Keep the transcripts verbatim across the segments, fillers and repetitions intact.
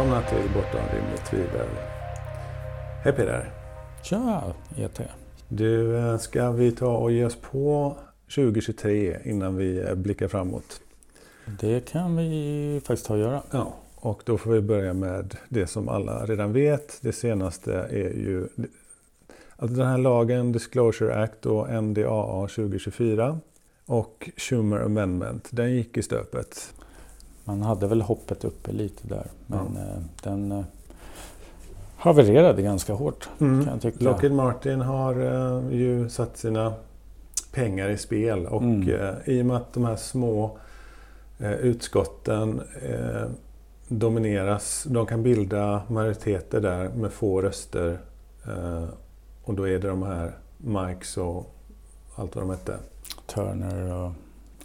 välkomna till Bortom rimligt tvivel. Hej Peter. Tja, E T. Du, ska vi ta och ge oss på tjugo tjugotre innan vi blickar framåt? Det kan vi faktiskt ta och göra. Ja, och då får vi börja med det som alla redan vet. Det senaste är ju att den här lagen, Disclosure Act och N D A A tjugo tjugofyra och Schumer Amendment, den gick i stöpet. Man hade väl hoppet uppe lite där, men Ja. den havererade ganska hårt, Mm. kan jag tycka. Lockheed Martin har uh, ju satt sina pengar i spel och mm. uh, i och med att de här små uh, utskotten uh, domineras, de kan bilda majoriteter där med få röster uh, och då är det de här Mikes och allt vad de hette. Turner och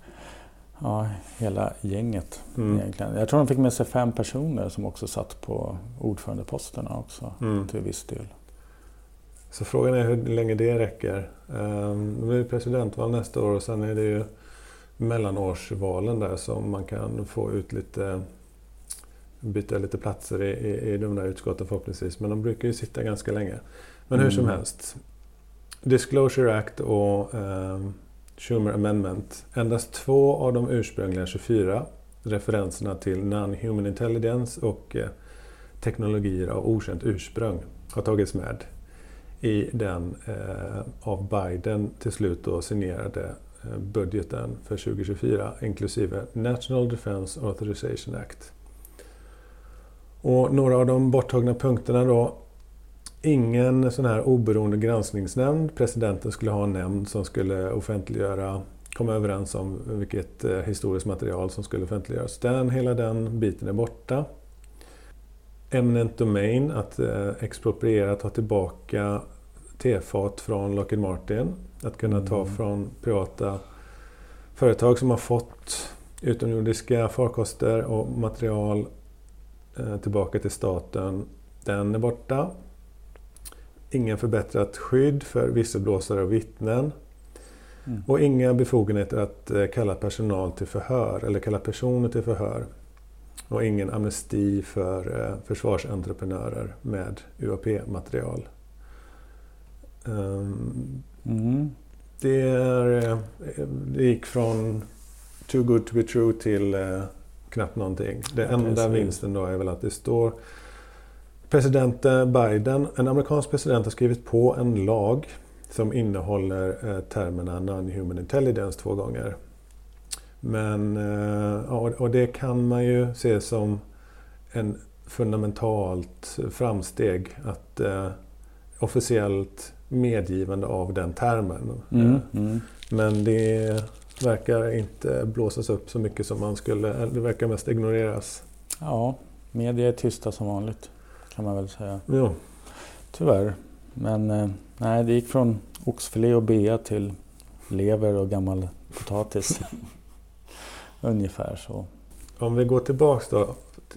ja, hela gänget Mm. egentligen. Jag tror de fick med sig fem personer som också satt på ordförandeposterna också Mm. till viss del. Så frågan är hur länge det räcker. Um, det blir presidentval nästa år och sen är det ju mellanårsvalen där som man kan få ut lite, byta lite platser i, i, i de där utskotten förhoppningsvis. Men de brukar ju sitta ganska länge. Men hur som Mm. helst. Disclosure Act och um, Schumer Amendment. Endast två av de ursprungliga tjugofyra referenserna till non-human intelligence och eh, teknologier av okänt ursprung har tagits med i den eh, av Biden till slut då signerade eh, budgeten för tjugo tjugofyra inklusive National Defense Authorization Act. Och några av de borttagna punkterna då: ingen sån här oberoende granskningsnämnd. Presidenten skulle ha en nämnd som skulle offentliggöra, komma överens om vilket eh, historiskt material som skulle offentliggöras. Den, hela den biten är borta. Eminent domain, att eh, expropriera, ta tillbaka tefat från Lockheed Martin. Att kunna ta Mm. från privata företag som har fått utomjordiska farkoster och material eh, tillbaka till staten. Den är borta. Ingen förbättrat skydd för visselblåsare och vittnen. Mm. Och inga befogenheter att eh, kalla personal till förhör eller kalla personer till förhör. Och ingen amnesti för eh, försvarsentreprenörer med U A P-material. Um, Mm. det, är, eh, det gick från too good to be true till eh, knappt någonting. Det Ja, enda precis. vinsten då är väl att det står president Biden, en amerikansk president, har skrivit på en lag som innehåller eh, termerna non-human intelligence två gånger. Men, eh, ja, och det kan man ju se som en fundamentalt framsteg att eh, officiellt medgivande av den termen. Mm. Mm. Men det verkar inte blåsas upp så mycket som man skulle, det verkar mest ignoreras. Ja, media är tysta som vanligt, kan man väl säga. Ja. Tyvärr. Men eh, nej, det gick från oxfilé och bea till lever och gammal potatis. Ungefär så. Om vi går tillbaks då,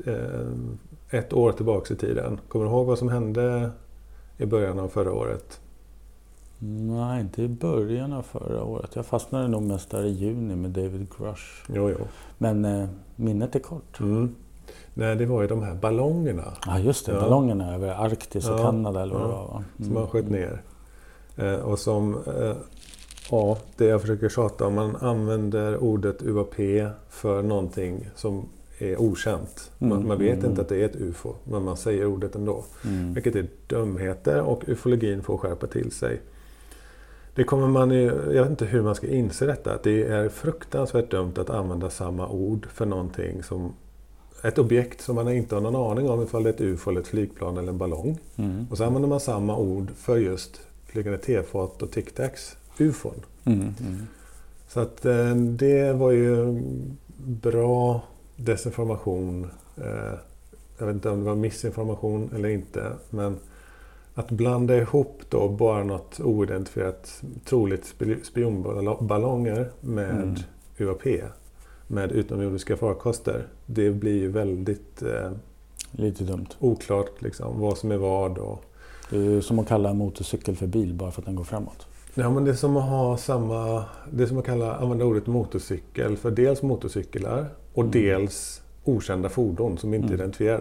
ett år tillbaks i tiden. Kommer du ihåg vad som hände i början av förra året? Nej, inte i början av förra året. Jag fastnade nog mest där i juni med David Grush. Jo, jo. Men eh, minnet är kort. Mm. Nej, det var ju de här ballongerna. Ja, just det. Ja. Ballongerna över Arktis och Ja, Kanada eller vad ja, det var, va? Mm. Som man sköt ner. Eh, och som, eh, ja, det jag försöker tjata om, man använder ordet U A P för någonting som är okänt. Man, Mm, man vet mm, inte att det är ett U F O, men man säger ordet ändå. Mm. Vilket är dumheter, och ufologin får skärpa till sig. Det kommer man ju, jag vet inte hur man ska inse detta. Att det är fruktansvärt dumt att använda samma ord för någonting som ett objekt som man inte har någon aning om ifall det är ett U F O eller ett flygplan eller en ballong. Mm. Och så använder man samma ord för just flygande tefat och tic-tacs, U F O. Mm. Mm. Så att eh, det var ju bra desinformation. Eh, jag vet inte om det var missinformation eller inte, men att blanda ihop då bara något oidentifierat, troligt spionballonger med Mm. U A P, med utomjordiska farkoster, det blir ju väldigt eh, Lite dumt. oklart liksom, vad som är vad. Och Det är ju som att kalla en motorcykel för bil bara för att den går framåt. ja, men det är som att ha samma, det är som att kalla, använda ordet motorcykel för dels motorcyklar och Mm. dels okända fordon som inte är Mm. identifierade.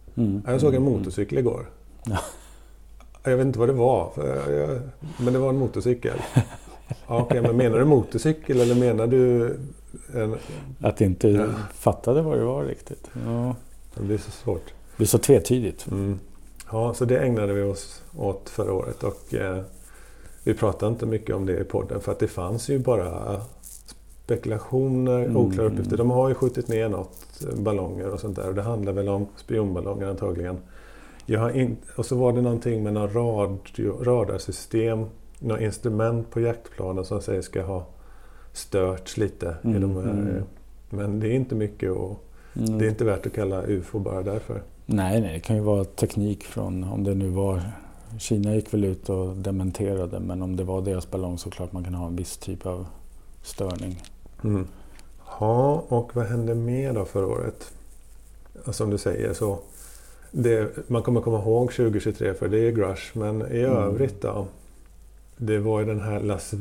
Mm. Jag såg en Mm. motorcykel igår. Ja. Jag vet inte vad det var, för jag, men det var en motorcykel. Ja, okej, men menar du motorcykel eller menar du en... Att inte Ja. fattade vad det var riktigt. Ja. Det blir så svårt. Det blir så tvetydigt. Mm. Ja, så det ägnade vi oss åt förra året och eh, vi pratade inte mycket om det i podden för att det fanns ju bara spekulationer, Mm. oklara uppgifter. De har ju skjutit ner något, ballonger och sånt där och det handlar väl om spionballonger antagligen. Jag har in, och så var det någonting med någon radio, radarsystem, några instrument på jaktplanen som säger ska ha störts lite Mm. i de här. Mm. Men det är inte mycket och Mm. det är inte värt att kalla U F O bara därför. Nej, nej, det kan ju vara teknik från, om det nu var, Kina gick väl ut och dementerade, men om det var deras ballong så klart man kan ha en viss typ av störning. Mm. Ja, och vad hände mer då förra året? Som du säger så, det, man kommer komma ihåg tjugo tjugotre för det är Grush, men i Mm. övrigt då, det var ju den här Las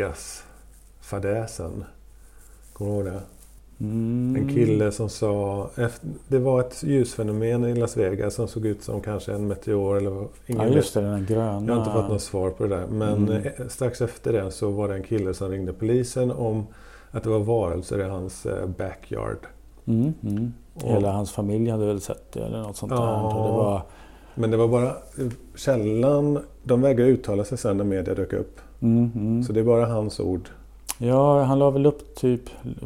Vegas-fadäsen. Kommer du ihåg det? Mm. En kille som sa, efter, det var ett ljusfenomen i Las Vegas som såg ut som kanske en meteor eller vad- ingen Ja, vet. just det, den gröna. Jag har inte fått något svar på det där. Men Mm. eh, strax efter det så var det en kille som ringde polisen om att det var varelser i hans eh, backyard. Mm, mm. Och- Hela hans familj hade väl sett det eller något sånt Ja. där. Och det var, Men det var bara källan, de vägrade uttala sig sen när media dök upp. mm, mm. Så det är bara hans ord. Ja, han la väl upp typ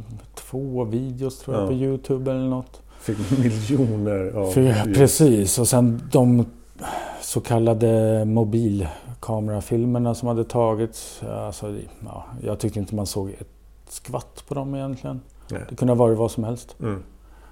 två videos tror jag Ja. på YouTube eller något. Fick miljoner av För, views. precis, och sen de så kallade mobilkamerafilmerna som hade tagits. Alltså, ja, jag tyckte inte man såg ett skvatt på dem egentligen. Nej. Det kunde ha varit vad som helst. Mm.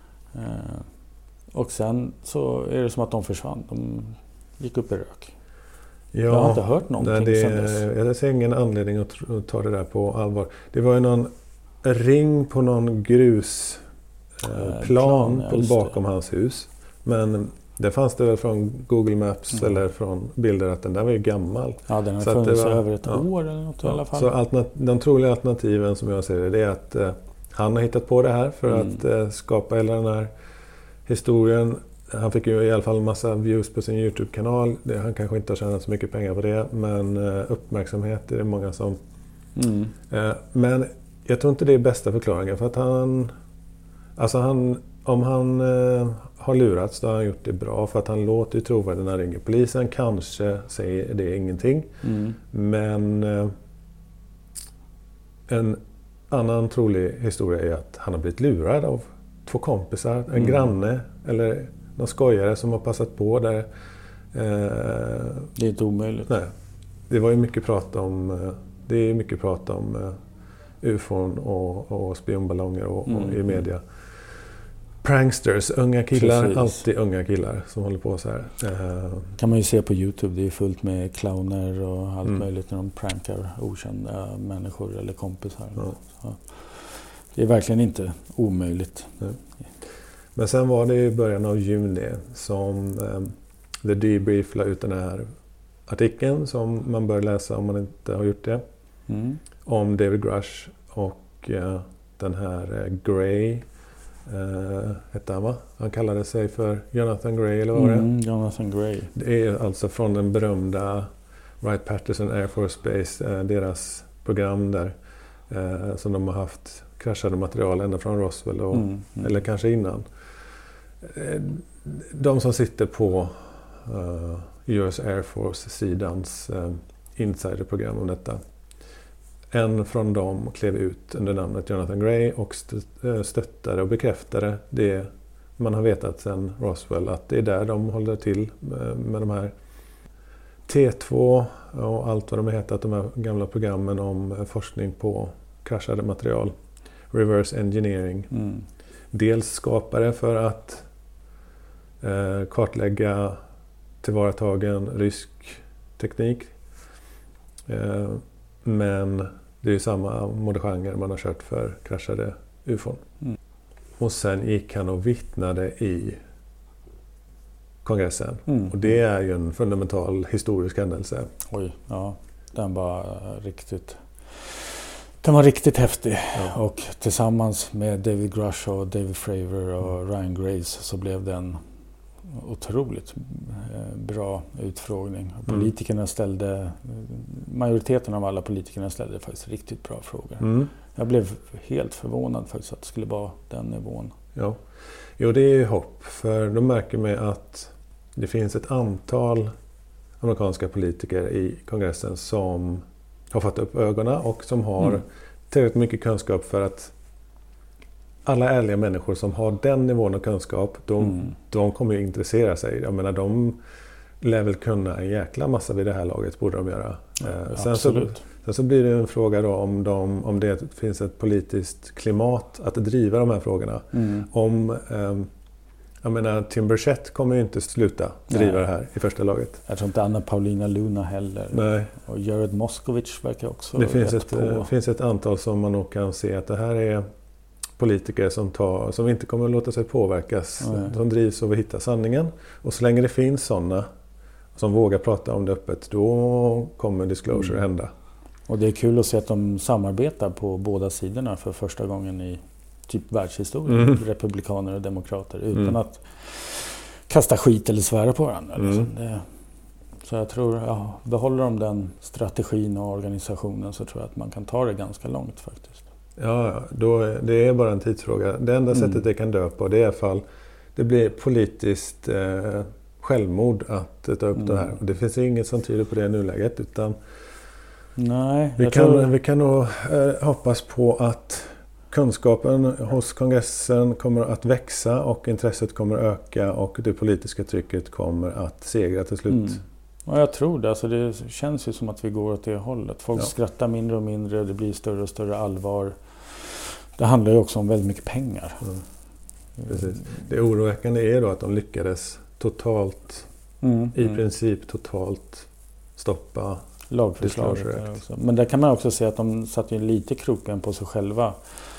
Eh, och sen så är det som att de försvann. De gick upp i rök. Ja, Jag har inte hört någonting nej, det, sen dess. jag ser ingen anledning att, tr- att ta det där på allvar. Det var ju någon ring på någon grusplan Eh, eh, plan, plan ja, på just bakom hans hus. Men det fanns det väl från Google Maps Mm. eller från bilder att den där var ju gammal. Ja, den har så att det funnits var- över ett ja. år eller något i alla fall. Så alternat- de troliga alternativen som jag ser det, det är att eh, han har hittat på det här för Mm. att eh, skapa hela den här historien. Han fick ju i alla fall en massa views på sin YouTube-kanal. Det, han kanske inte har tjänat så mycket pengar på det, men eh, uppmärksamhet är det många som... Mm. Eh, men jag tror inte det är bästa förklaringen för att han... Alltså han... Om han eh, har lurats, då har han gjort det bra för att han låter ju trovärdig när han ringer polisen. Kanske säger det ingenting. Mm. Men eh, en annan trolig historia är att han har blivit lurad av två kompisar, en Mm. granne eller någon skojare som har passat på där. Eh, Det är inte omöjligt. nej, det var ju mycket prat om, eh, det är mycket prat om eh, U F O och, och spionballonger och, och Mm. i media. Pranksters, unga killar, Precis. alltid unga killar som håller på så här. Eh, Kan man ju se på YouTube. Det är fullt med clowner och allt Mm. möjligt när de prankar okända människor eller kompisar. Ja. Så det är verkligen inte omöjligt. Men sen var det i början av juni som eh, The Debrief la ut den här artikeln som man bör läsa om man inte har gjort det. Mm. Om David Grush och eh, den här eh, Gray eh, hette han va? Han kallade sig för Jonathan Gray eller vad var det? Mm, Jonathan Gray. Det är alltså från den berömda Wright-Patterson Air Force Base, eh, deras program där eh, som de har haft kraschade material ända från Roswell och, Mm, mm. eller kanske innan. Eh, De som sitter på uh, U S Air Force-sidans uh, insiderprogram om detta. En från dem klev ut under namnet Jonathan Gray och stö- stöttade och bekräftade det man har vetat sedan Roswell, att det är där de håller till med, med de här T två och allt vad de har hetat, de här gamla programmen om forskning på kraschade material. Reverse engineering. Mm. Dels skapare för att eh, kartlägga tillvaratagen rysk teknik. Eh, men det är ju samma modegenre man har kört för kraschade U F O. Mm. Och sen gick han och vittnade i kongressen. Mm. Och det är ju en fundamental historisk händelse. Oj, ja. Den var riktigt... Den var riktigt häftig. Ja. Och tillsammans med David Grush och David Fravor och Ryan Grace så blev den otroligt bra utfrågning. Och politikerna ställde, majoriteten av alla politikerna ställde faktiskt riktigt bra frågor. Mm. Jag blev helt förvånad faktiskt att det skulle vara den nivån. Ja, jo, det är ju hopp. För då märker man att det finns ett antal amerikanska politiker i kongressen som har fått upp ögonen och som har mm. tillräckligt mycket kunskap för att alla ärliga människor som har den nivån av kunskap, de, mm. de kommer ju intressera sig. Jag menar, de lär väl kunna en jäkla massa vid det här laget, borde de göra. Ja, eh, sen, så, sen så blir det en fråga då om, de, om det finns ett politiskt klimat att driva de här frågorna. Mm. Om, eh, jag menar, Tim Burchett kommer ju inte sluta driva Nej. det här i första laget. Jag tror inte Anna Paulina Luna heller. Nej. Och Jared Moskowitz verkar också det finns ett, på. finns ett antal som man nog kan se att det här är politiker som, tar, som inte kommer att låta sig påverkas. Mm. Som drivs av att hitta sanningen. Och så länge det finns sådana som vågar prata om det öppet, då kommer disclosure mm. hända. Och det är kul att se att de samarbetar på båda sidorna för första gången i typ världshistorien. Mm. Republikaner och demokrater utan mm. att kasta skit eller svära på varandra. Mm. Liksom. Det, så jag tror, ja, behåller de den strategin och organisationen så tror jag att man kan ta det ganska långt faktiskt. Ja, då, det är bara en tidsfråga. Det enda mm. sättet det kan dö på, det är i alla fall det blir politiskt eh, självmord att ta upp mm. det här. Det finns inget som tyder på det i nuläget, utan Nej, vi, kan, tror... vi kan nog eh, hoppas på att kunskapen hos kongressen kommer att växa och intresset kommer att öka och det politiska trycket kommer att segra till slut. Mm. Ja, jag tror det. Alltså det känns ju som att vi går åt det hållet. Folk ja. skrattar mindre och mindre, det blir större och större allvar. Det handlar ju också om väldigt mycket pengar. Mm. Precis. Det oroväckande är då att de lyckades totalt, mm. i mm. princip totalt stoppa lagförslaget. Men där kan man också se att de satt ju lite kroken på sig själva.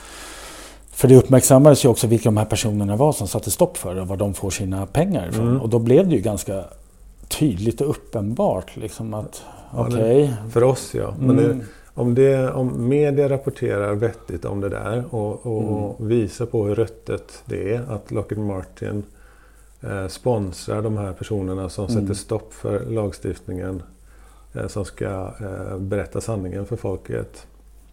För det uppmärksammades ju också vilka de här personerna var som satte stopp för och var de får sina pengar ifrån. Mm. Och då blev det ju ganska tydligt och uppenbart liksom att ja, okej. Okay. För oss ja. Men mm. det, om, det, om media rapporterar vettigt om det där och, och mm. visar på hur röttet det är att Lockheed Martin eh, sponsrar de här personerna som mm. sätter stopp för lagstiftningen eh, som ska eh, berätta sanningen för folket.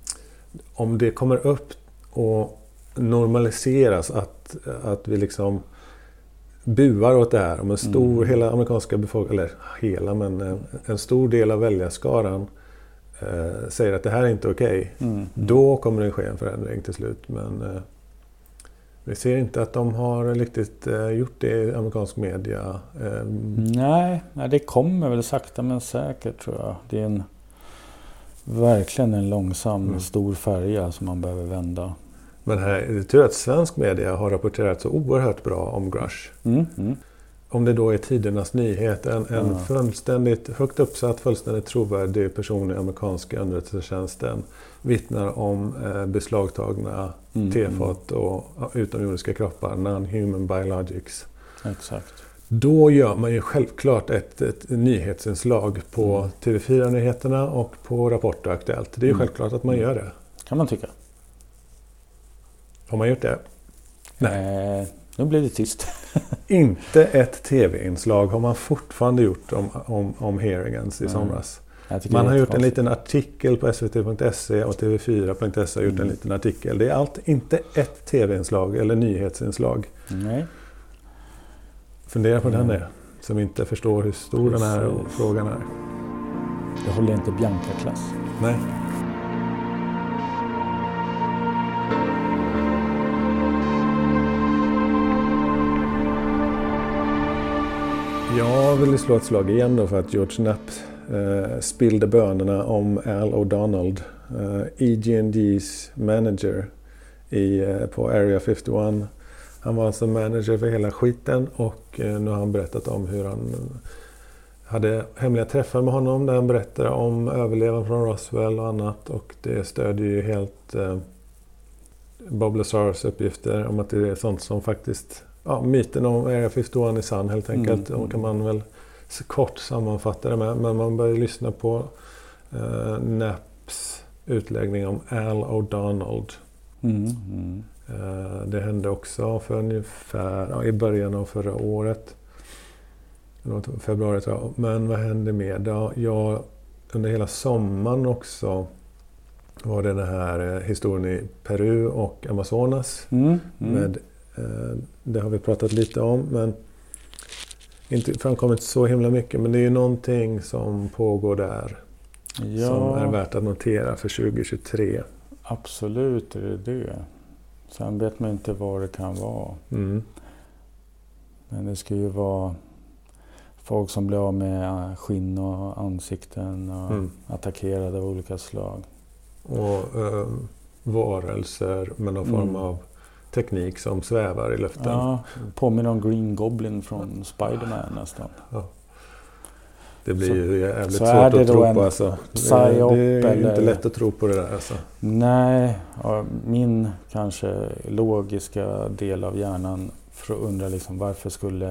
Om det kommer upp och normaliseras att, att vi liksom buar åt det här. Om en stor, mm. hela amerikanska befolkningen, eller hela, men en, en stor del av väljarskaran eh, säger att det här är inte okej. Okay. Mm. Då kommer det ske en förändring till slut. Men eh, vi ser inte att de har riktigt eh, gjort det i amerikansk media. Eh, nej, nej, det kommer väl sakta men säkert tror jag. Det är en, verkligen en långsam, mm. stor färja som man behöver vända. Men här, det är tur att svensk media har rapporterat så oerhört bra om Grush. Mm, mm. Om det då är tidernas nyhet, en, en mm. fullständigt högt uppsatt, fullständigt trovärdig person i amerikanska underrättelsetjänsten vittnar om eh, beslagtagna mm, tefat och uh, utomjordiska kroppar, non-human biologics. Exakt. Då gör man ju självklart ett, ett nyhetsinslag på mm. T V fyra-nyheterna och på Rapport och Aktuellt. Det är ju mm. självklart att man gör det. Kan man tycka. Har man gjort det? Nej. Eh, nu blir det tyst. Inte ett tv-inslag har man fortfarande gjort om, om, om hearings i mm. somras. Man har gjort en liten artikel på S V T punkt se och T V fyra punkt se har gjort mm. en liten artikel. Det är allt, inte ett tv-inslag eller nyhetsinslag. Nej. Fundera på mm. den är, som inte förstår hur stor Precis. Den här frågan är. Jag håller inte Bianca-klass. Nej. Jag vill slå ett slag igen då för att George Knapp eh, spillde bönerna om Al O'Donnell, eh, E G and G's manager i, eh, på Area femtioett. Han var alltså manager för hela skiten och eh, nu har han berättat om hur han hade hemliga träffar med honom där han berättade om överlevaren från Roswell och annat, och det stödjer ju helt eh, Bob Lazars uppgifter om att det är sånt som faktiskt, ja, myten om Area femtioett är sann helt enkelt. Mm. Och kan man väl så kort sammanfatta det med, men man börjar lyssna på eh, Knapps utläggning om Al O'Donnell. Mm. Mm. Eh, det hände också för ungefär ja, i början av förra året. februari tror jag. Men vad hände mer? Ja, jag, under hela sommaren också var det den här historien i Peru och Amazonas. Mm, mm. Med, eh, det har vi pratat lite om, men inte framkommit så himla mycket. Men det är ju någonting som pågår där ja. Som är värt att notera för tjugo tjugotre. Absolut är det det. Sen vet man inte vad det kan vara. Mm. Men det ska ju vara folk som blir av med skinn och ansikten och mm. attackerade av olika slag. Och eh, varelser med någon mm. form av teknik som svävar i luften. Ja, påminner om Green Goblin från Spider-Man nästan. Ja. Det blir så, ju jävligt svårt att tro på. Alltså. Det, det är eller, inte lätt att tro på det där. Alltså. Nej, min kanske logiska del av hjärnan för att undra liksom, varför skulle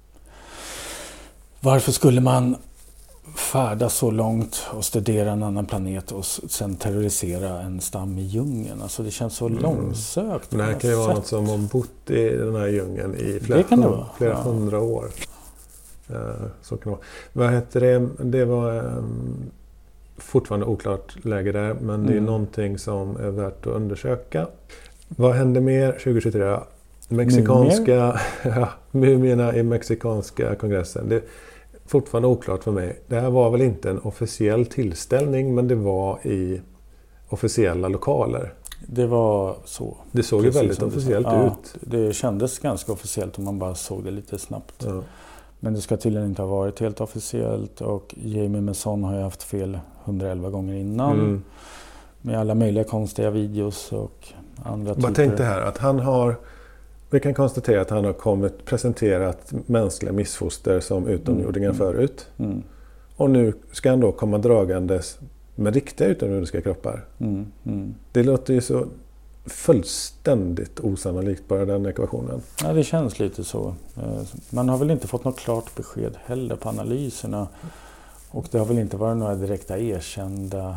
varför skulle man färdas så långt och studera en annan planet och sen terrorisera en stam i djungeln. Alltså det känns så mm. långsökt. Det här kan ju vara något som har bott i den här djungeln i flera, hund, flera ja. hundra år. Uh, så kan det vara. Vad heter det? Det var um, fortfarande oklart läge där, men mm. det är någonting som är värt att undersöka. Vad hände mer tjugo tjugotre? Mexikanska ja, mumierna i mexikanska kongressen. Det är fortfarande oklart för mig. Det här var väl inte en officiell tillställning, men det var i officiella lokaler. Det var så. Det såg ju väldigt officiellt ja, ut. Det kändes ganska officiellt om man bara såg det lite snabbt. Ja. Men det ska tydligen inte ha varit helt officiellt och Jamie Mason har ju haft fel hundraelva gånger innan. Mm. Med alla möjliga konstiga videos och andra typer. Jag tänkte här att han har, vi kan konstatera att han har kommit presenterat mänskliga missfoster som utomjordingar mm. förut. Mm. Och nu ska han då komma dragandes med riktiga utomjordiska kroppar. Mm. Mm. Det låter ju så fullständigt osannolikt bara den ekvationen. Ja, det känns lite så. Man har väl inte fått något klart besked heller på analyserna. Och det har väl inte varit några direkta erkända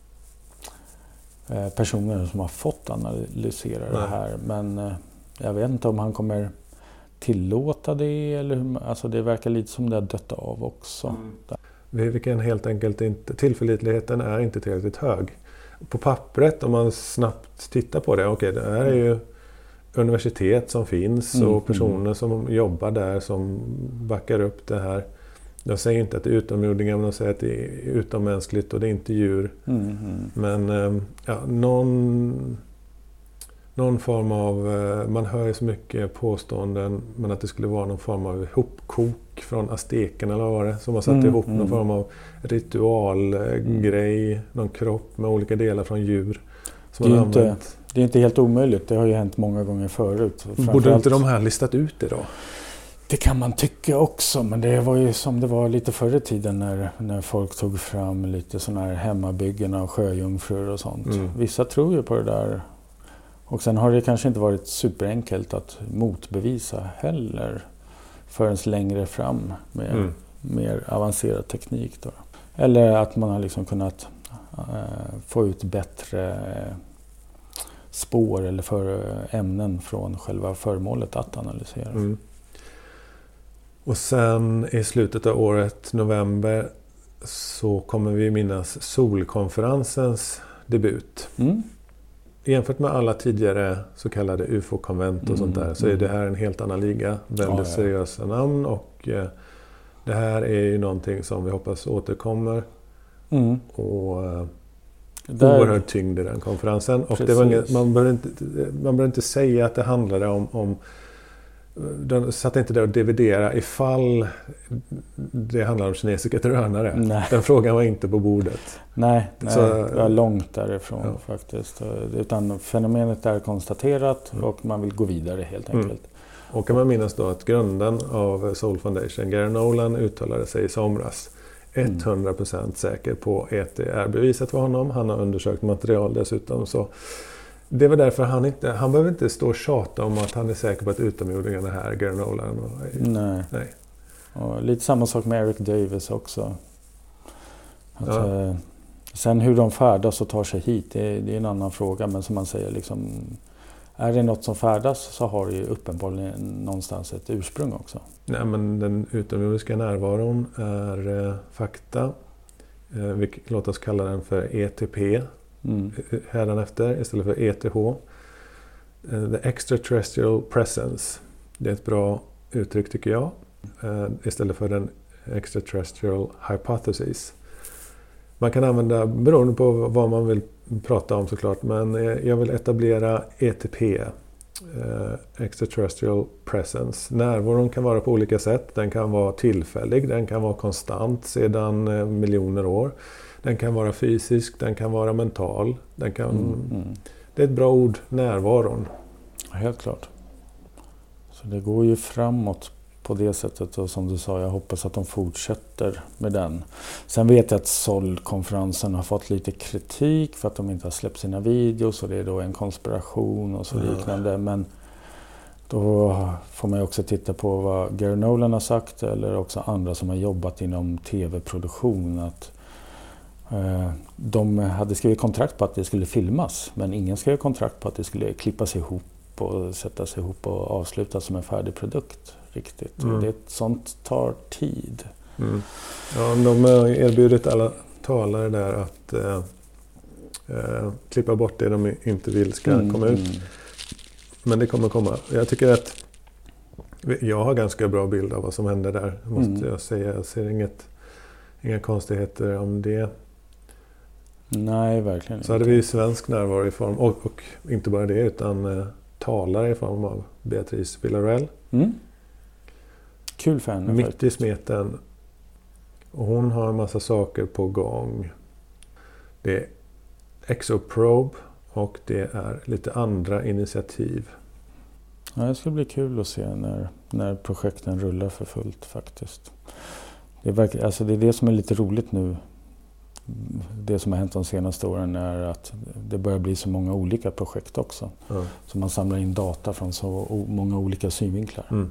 personer som har fått analysera Nej. det här. Men jag vet inte om han kommer tillåta det. Eller, alltså det verkar lite som det har dött av också. Mm. Vi, vi kan helt enkelt inte, tillförlitligheten är inte tillräckligt hög. På pappret, om man snabbt tittar på det, okej, det här är ju universitet som finns mm, och personer mm. som jobbar där som backar upp det här. Jag säger inte att det är utomjordingar, men de säger att det är utommänskligt och det är inte djur. Mm, mm. Men ja, någon, någon form av, man hör ju så mycket påståenden, men att det skulle vara någon form av ihopkok från aztekerna eller vad var det, som har satt mm, ihop mm. någon form av ritualgrej, mm. någon kropp med olika delar från djur. Som det, är inte, det är inte helt omöjligt, det har ju hänt många gånger förut. Borde inte de här listat ut det då? Det kan man tycka också, men det var ju som det var lite förr i tiden när, när folk tog fram lite sådana här hemmabyggen av sjöjungfrur och sånt. Mm. Vissa tror ju på det där. Och sen har det kanske inte varit superenkelt att motbevisa heller förrän längre fram med mm. mer avancerad teknik då. Eller att man har liksom kunnat äh, få ut bättre spår eller för ämnen från själva föremålet att analysera. Mm. Och sen i slutet av året, november, så kommer vi minnas Solkonferensens debut. Mm. Jämfört med alla tidigare så kallade U F O-konvent och mm, sånt där, så är det här en helt annan liga. Väldigt ja, ja. seriösa namn, och eh, det här är ju någonting som vi hoppas återkommer. Mm. Och eh, där... oerhört tyngd i den konferensen. Och det var inget, man behöver inte, man behöver inte säga att det handlade om, om de satt inte där och dividera ifall det handlar om kinesiska drönare. Nej. Den frågan var inte på bordet. Nej, nej så, det var långt därifrån ja. faktiskt. Utan fenomenet är konstaterat mm. och man vill gå vidare helt enkelt. Mm. Och kan man minnas då att grunden av Soul Foundation, Gary Nolan, uttalade sig i somras hundra procent säker på att det är bevisat för honom. Han har undersökt material dessutom, så det var därför han inte, han behöver inte stå och tjata om att han är säker på att utomjordingarna här, Gary Nolan. Och, nej. nej. Och lite samma sak med Eric Davis också. Att, ja. eh, sen hur de färdas och tar sig hit, det är, det är en annan fråga. Men som man säger, liksom, är det något som färdas så har det ju uppenbarligen någonstans ett ursprung också. Nej, men den utomjordiska närvaron är eh, fakta. Eh, vi, låt oss kalla den för E T P mm. hädanefter istället för E T H. Eh, the extraterrestrial presence. Det är ett bra uttryck tycker jag. Eh, istället för den extraterrestrial hypothesis. Man kan använda beroende på vad man vill prata om såklart. Men eh, jag vill etablera E T P. Eh, extraterrestrial presence. Närvaron kan vara på olika sätt. Den kan vara tillfällig, den kan vara konstant sedan eh, miljoner år. Den kan vara fysisk, den kan vara mental. Den kan, mm, mm. Det är ett bra ord, närvaron. Helt klart. Så det går ju framåt på det sättet och som du sa, jag hoppas att de fortsätter med den. Sen vet jag att S O L-konferensen har fått lite kritik för att de inte har släppt sina videos och det är då en konspiration och så mm. liknande. Men då får man ju också titta på vad Gary Nolan har sagt eller också andra som har jobbat inom tv-produktion. Att eh, de hade skrivit kontrakt på att det skulle filmas men ingen skrev kontrakt på att det skulle klippas ihop och sättas ihop och avslutas som en färdig produkt. Riktigt. Mm. Det, sånt tar tid. Mm. Ja, de har erbjudit alla talare där att eh, eh, klippa bort det de inte vill ska mm. komma ut. Mm. Men det kommer komma. Jag tycker att jag har ganska bra bild av vad som händer där. Måste mm. jag säga. Jag ser inget, inga konstigheter om det. Nej, verkligen inte. Så hade vi svensk närvaro i form, och, och inte bara det utan eh, talare i form av Beatrice Villarreal. Mm. Kul för henne. Mitt faktiskt. I smeten. Och hon har en massa saker på gång. Det är Exoprobe och det är lite andra initiativ. Ja, det ska bli kul att se när, när projekten rullar för fullt faktiskt. Det är, verk, alltså det är det som är lite roligt nu. Det som har hänt de senaste åren är att det börjar bli så många olika projekt också. Mm. Så man samlar in data från så många olika synvinklar. Mm.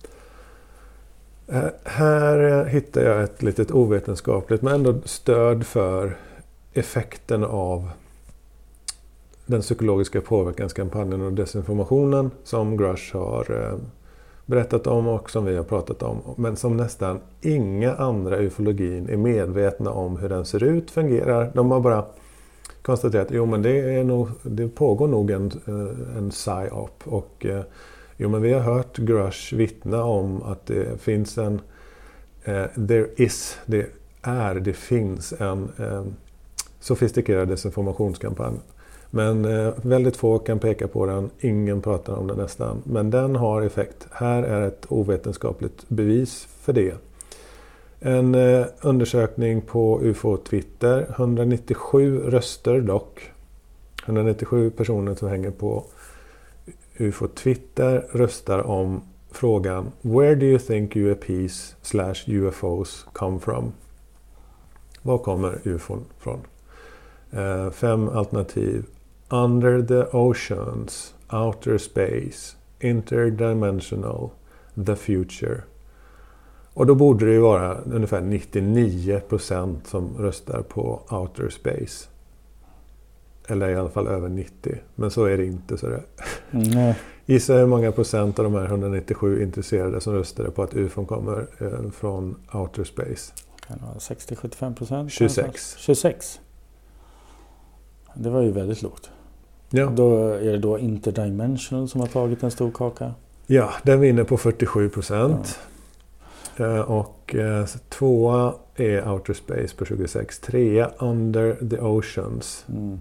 Här hittar jag ett litet ovetenskapligt men ändå stöd för effekten av den psykologiska påverkanskampanjen och desinformationen som Grush har berättat om och som vi har pratat om. Men som nästan inga andra ufologin är medvetna om hur den ser ut, fungerar. De har bara konstaterat att jo, men det, är nog, det pågår nog en, en psyop och jo, men vi har hört Grush vittna om att det finns en eh, there is, det är, det finns en eh, sofistikerad desinformationskampanj. Men eh, väldigt få kan peka på den, ingen pratar om den nästan. Men den har effekt. Här är ett ovetenskapligt bevis för det. En eh, undersökning på U F O-Twitter, etthundranittiosju röster dock. etthundranittiosju personer som hänger på U F O-Twitter röstar om frågan Where do you think U A Ps slash U F Os come from? Var kommer U F O från? Eh, fem alternativ. Under the oceans, outer space, interdimensional, the future. Och då borde det ju vara ungefär nittionio procent som röstar på outer space. Eller i alla fall över nittio. Men så är det inte. Så det. Mm. Gissa hur många procent av de här etthundranittiosju intresserade som röstade på att U F O kommer eh, från outer space? Kan vara sextio till sjuttiofem procent. tjugosex. tjugosex. Det var ju väldigt lågt. Ja. Då är det då interdimensional som har tagit en stor kaka? Ja, den vinner på fyrtiosju procent. Ja. Eh, och eh, tvåa är outer space på tjugosex. Trea under the oceans. Mm.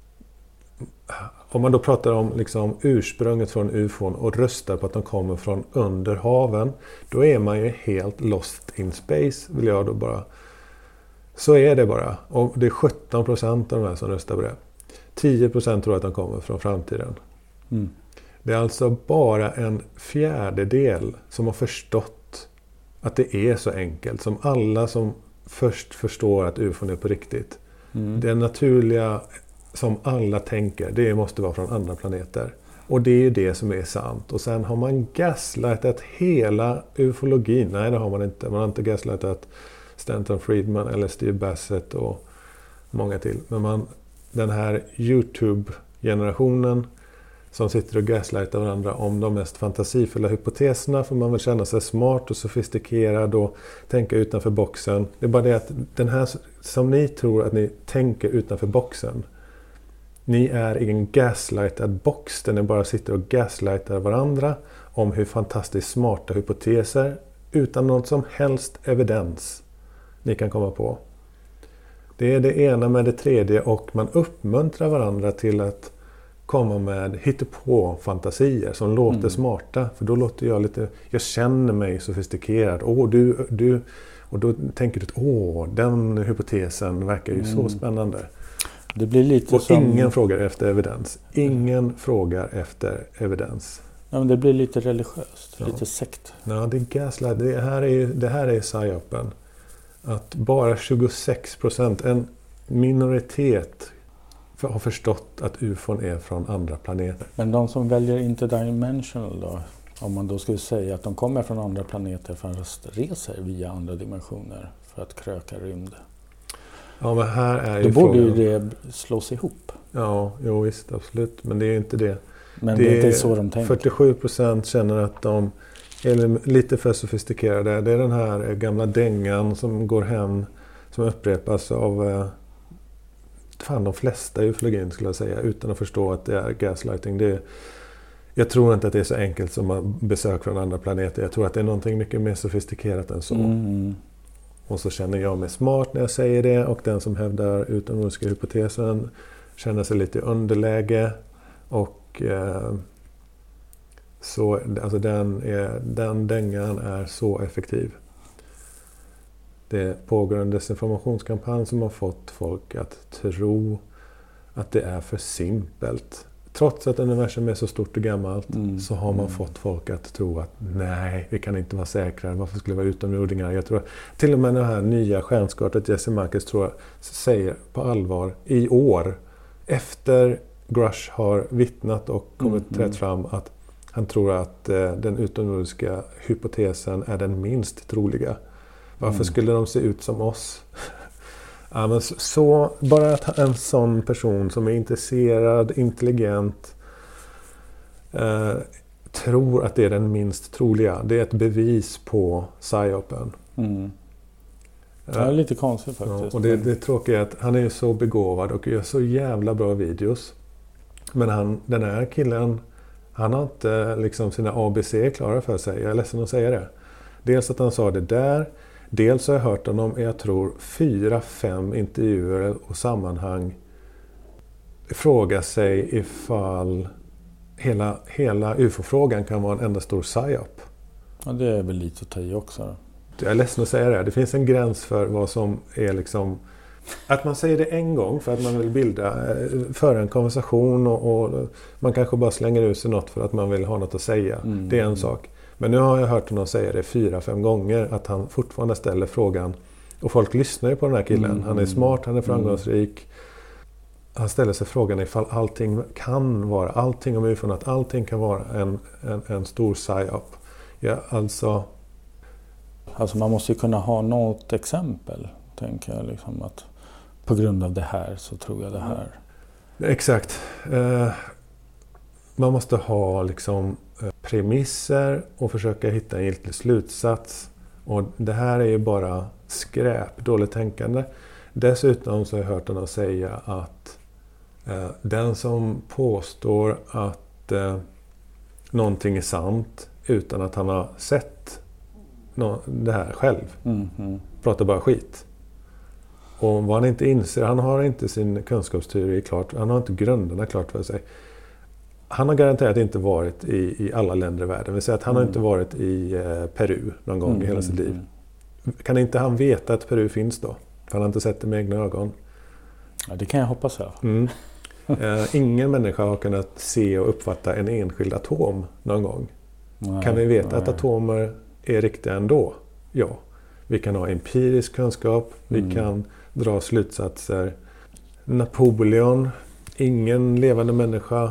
Om man då pratar om liksom ursprunget från U F O och röstar på att de kommer från under haven, då är man ju helt lost in space, vill jag då bara. Så är det bara. Och det är sjutton procent av de här som röstar på det. tio procent tror att de kommer från framtiden. Mm. Det är alltså bara en fjärdedel som har förstått att det är så enkelt. Som alla som först förstår att U F O är på riktigt. Mm. Det naturliga som alla tänker, det måste vara från andra planeter. Och det är ju det som är sant. Och sen har man gaslightat hela ufologin. Nej, det har man inte. Man har inte gaslightat Stanton Friedman eller Steve Bassett och många till. Men man, den här YouTube-generationen som sitter och gaslightar varandra om de mest fantasifulla hypoteserna, för man vill känna sig smart och sofistikerad och tänka utanför boxen. Det är bara det att den här som ni tror att ni tänker utanför boxen, ni är i en gaslightad box där ni bara sitter och gaslightar varandra om hur fantastiskt smarta hypoteser utan något som helst evidens ni kan komma på. Det är det ena med det tredje, och man uppmuntrar varandra till att komma med hittepå-fantasier som låter mm. smarta. För då låter jag lite, jag känner mig sofistikerad. Åh, du, du, och då tänker du att åh, den hypotesen verkar ju mm. så spännande. Det blir lite och som... ingen frågar efter evidens. Ingen frågar efter evidens. Ja, men det blir lite religiöst, ja. lite sekt. Ja, det är gaslight. Det här är ju, det här är psyopen. Att bara tjugosex procent, en minoritet, har förstått att U F O är från andra planeter. Men de som väljer interdimensional då, om man då skulle säga att de kommer från andra planeter för att reser via andra dimensioner för att kröka rymd. Ja, men här är då ju borde frågan... ju det slås ihop. Ja, jo visst, absolut. Men det är inte det. Men det, det är inte så de tänker. fyrtiosju procent känner att de är lite för sofistikerade. Det är den här gamla dängan som går hem, som upprepas av eh, fan de flesta ufologin skulle jag säga, utan att förstå att det är gaslighting. Det är, jag tror inte att det är så enkelt som att besök från andra planeter. Jag tror att det är någonting mycket mer sofistikerat än så. Mm. Och så känner jag mig smart när jag säger det, och den som hävdar utomjordiska hypotesen känner sig lite i underläge. Och eh, så, alltså den, är, den dängan är så effektiv. Det pågår en desinformationskampanj som har fått folk att tro att det är för simpelt. Trots att universum är så stort och gammalt mm. så har man mm. fått folk att tro att nej, vi kan inte vara säkra. Varför skulle det vara utomjordingar? Jag tror till och med det här nya stjärnskottet Jesse Marcus tror jag säger på allvar i år, efter Grush har vittnat och kommit mm. trätt fram, att han tror att eh, den utomjordiska hypotesen är den minst troliga. Varför mm. skulle de se ut som oss? Ja, men så, så bara att en sån person som är intresserad, intelligent, eh, tror att det är den minst troliga. Det är ett bevis på psyopen. Mm. Det är lite konstigt faktiskt. Ja, och det, det tråkiga är att han är så begåvad och gör så jävla bra videos. Men han, den här killen, han har inte liksom sina A B C klara för sig. Jag är ledsen att säga det. Dels att han sa det där. Dels har jag hört honom, jag tror, fyra, fem intervjuer och sammanhang fråga sig ifall hela, hela U F O-frågan kan vara en enda stor psyop. Ja, det är väl lite att ta i också då. Jag är ledsen att säga det. Det finns en gräns för vad som är liksom... Att man säger det en gång för att man vill bilda, föra en konversation och, och man kanske bara slänger ut sig något för att man vill ha något att säga. Mm. Det är en sak. Men nu har jag hört honom säga det fyra, fem gånger att han fortfarande ställer frågan. Och folk lyssnar ju på den här killen. Mm. Han är smart, han är framgångsrik. Han ställer sig frågan ifall allting kan vara, allting om U F O, att allting kan vara en, en, en stor psyop. Ja, alltså... Alltså man måste ju kunna ha något exempel, tänker jag. Liksom att på grund av det här så tror jag det här. Exakt. Eh, man måste ha liksom premisser och försöka hitta en giltig slutsats. Och det här är ju bara skräp, dåligt tänkande. Dessutom så har jag hört honom säga att eh, den som påstår att eh, någonting är sant utan att han har sett no, det här själv, mm, mm. pratar bara skit. Och vad han inte inser, han har inte sin kunskapsteori klart, han har inte grunderna klart för sig. Han har garanterat inte varit i, i alla länder i världen. Det vill säga att han mm. har inte varit i eh, Peru någon gång mm, i hela sitt liv. Mm. Kan inte han veta att Peru finns då? För han har inte sett det med egna ögon. Ja, det kan jag hoppas jag. Mm. eh, ingen människa har kunnat se och uppfatta en enskild atom någon gång. Nej, kan vi veta nej. att atomer är riktiga ändå? Ja. Vi kan ha empirisk kunskap. Vi mm. kan dra slutsatser. Napoleon. Ingen levande människa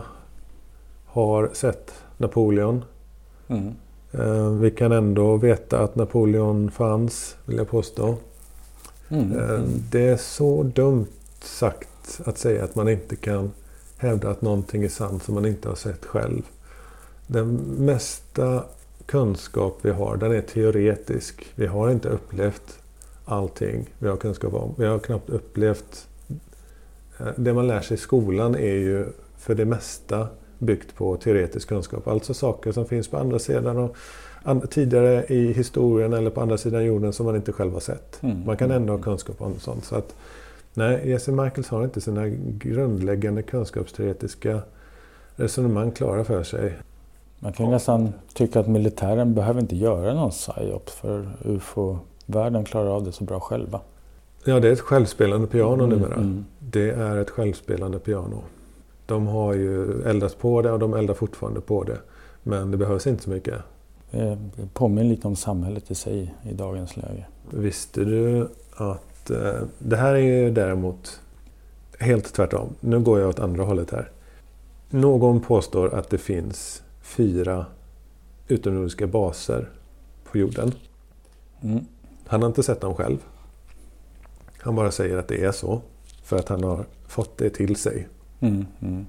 har sett Napoleon. Mm. Eh, vi kan ändå veta att Napoleon fanns, vill jag påstå. Mm. Eh, det är så dumt sagt att säga att man inte kan hävda att någonting är sant som man inte har sett själv. Den mesta kunskap vi har, den är teoretisk. Vi har inte upplevt allting vi har kunskap om. Vi har knappt upplevt... Det man lär sig i skolan är ju för det mesta byggt på teoretisk kunskap. Alltså saker som finns på andra sidan och and- tidigare i historien eller på andra sidan jorden som man inte själv har sett. Mm. Man kan ändå ha kunskap om sånt. Så att, nej, Jesse Michaels har inte sina grundläggande kunskapsteoretiska resonemang klara för sig. Man kan ju nästan tycka att militären behöver inte göra någon psyop för U F O-världen klarar av det så bra själva. Ja, det är ett självspelande piano mm, numera. Mm. Det är ett självspelande piano. De har ju eldat på det och de eldar fortfarande på det. Men det behövs inte så mycket. Det påminner lite om samhället i sig i dagens läge. Visste du att... Eh, det här är ju däremot helt tvärtom. Nu går jag åt andra hållet här. Någon påstår att det finns fyra utomjordiska baser på jorden. Mm. Han har inte sett dem själv. Han bara säger att det är så. För att han har fått det till sig. Mm, mm.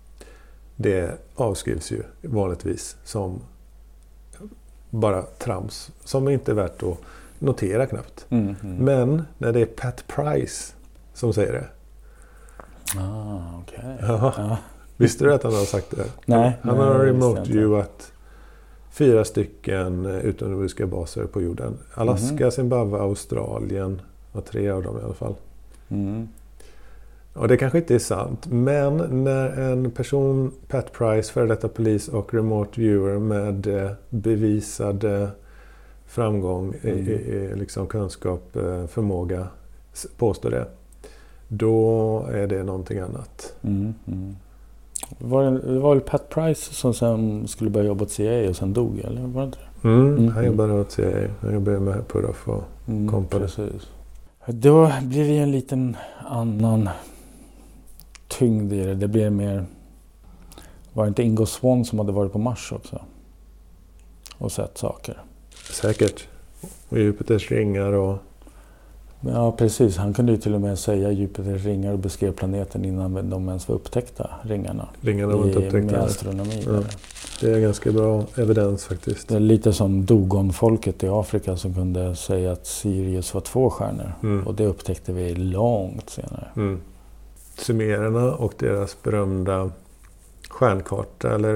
Det avskrivs ju vanligtvis som bara trams. Som inte är värt att notera knappt. Mm, mm. Men när det är Pat Price som säger det. Ah, okej. Okay. Ja. Ja. Visste du att han har sagt det? Nej. Han nej, har remote-viewat fyra stycken utomjordiska baser på jorden. Alaska, mm. Zimbabwe, Australien var tre av dem i alla fall. Mm. Och det kanske inte är sant, men när en person, Pat Price, före detta polis och remote viewer med bevisad framgång mm. i, i liksom kunskap, förmåga påstår det, då är det någonting annat. Mm. Mm. Var det, det var väl Pat Price som sen skulle börja jobba åt C I A och sen dog, eller var det inte det? Mm, mm. Han jobbade åt C I A. Han jobbade med Puddoff och mm, Company. Precis. Då blir det en liten annan tyngd i det. Det blir mer... Var det inte Ingo Swann som hade varit på Mars också? Och sett saker? Säkert. Och Jupiters ringar och... Ja, precis. Han kunde ju till och med säga Jupiters ringar och beskrev planeten innan de ens var upptäckta, ringarna. Ringarna var inte upptäckta. Med astronomi. Ja. Det är ganska bra evidens faktiskt. Det är lite som Dogon-folket i Afrika som kunde säga att Sirius var två stjärnor. Mm. Och det upptäckte vi långt senare. Mm. Sumererna och deras berömda stjärnkarta eller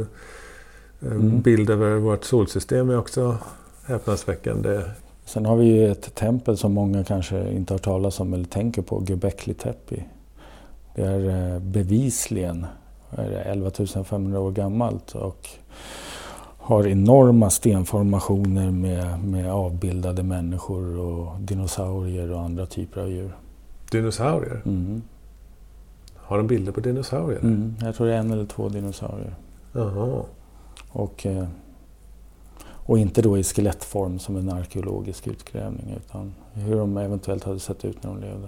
mm. bild över vårt solsystem är också häpnadsväckande. Sen har vi ju ett tempel som många kanske inte har talat om eller tänker på, Göbekli Tepe. Det är bevisligen elva tusen femhundra år gammalt och har enorma stenformationer med, med avbildade människor och dinosaurier och andra typer av djur. Dinosaurier? Mm. Har de bilder på dinosaurier? Mm, jag tror det är en eller två dinosaurier. Jaha. Och, och inte då i skelettform som en arkeologisk utgrävning utan hur de eventuellt hade sett ut när de levde.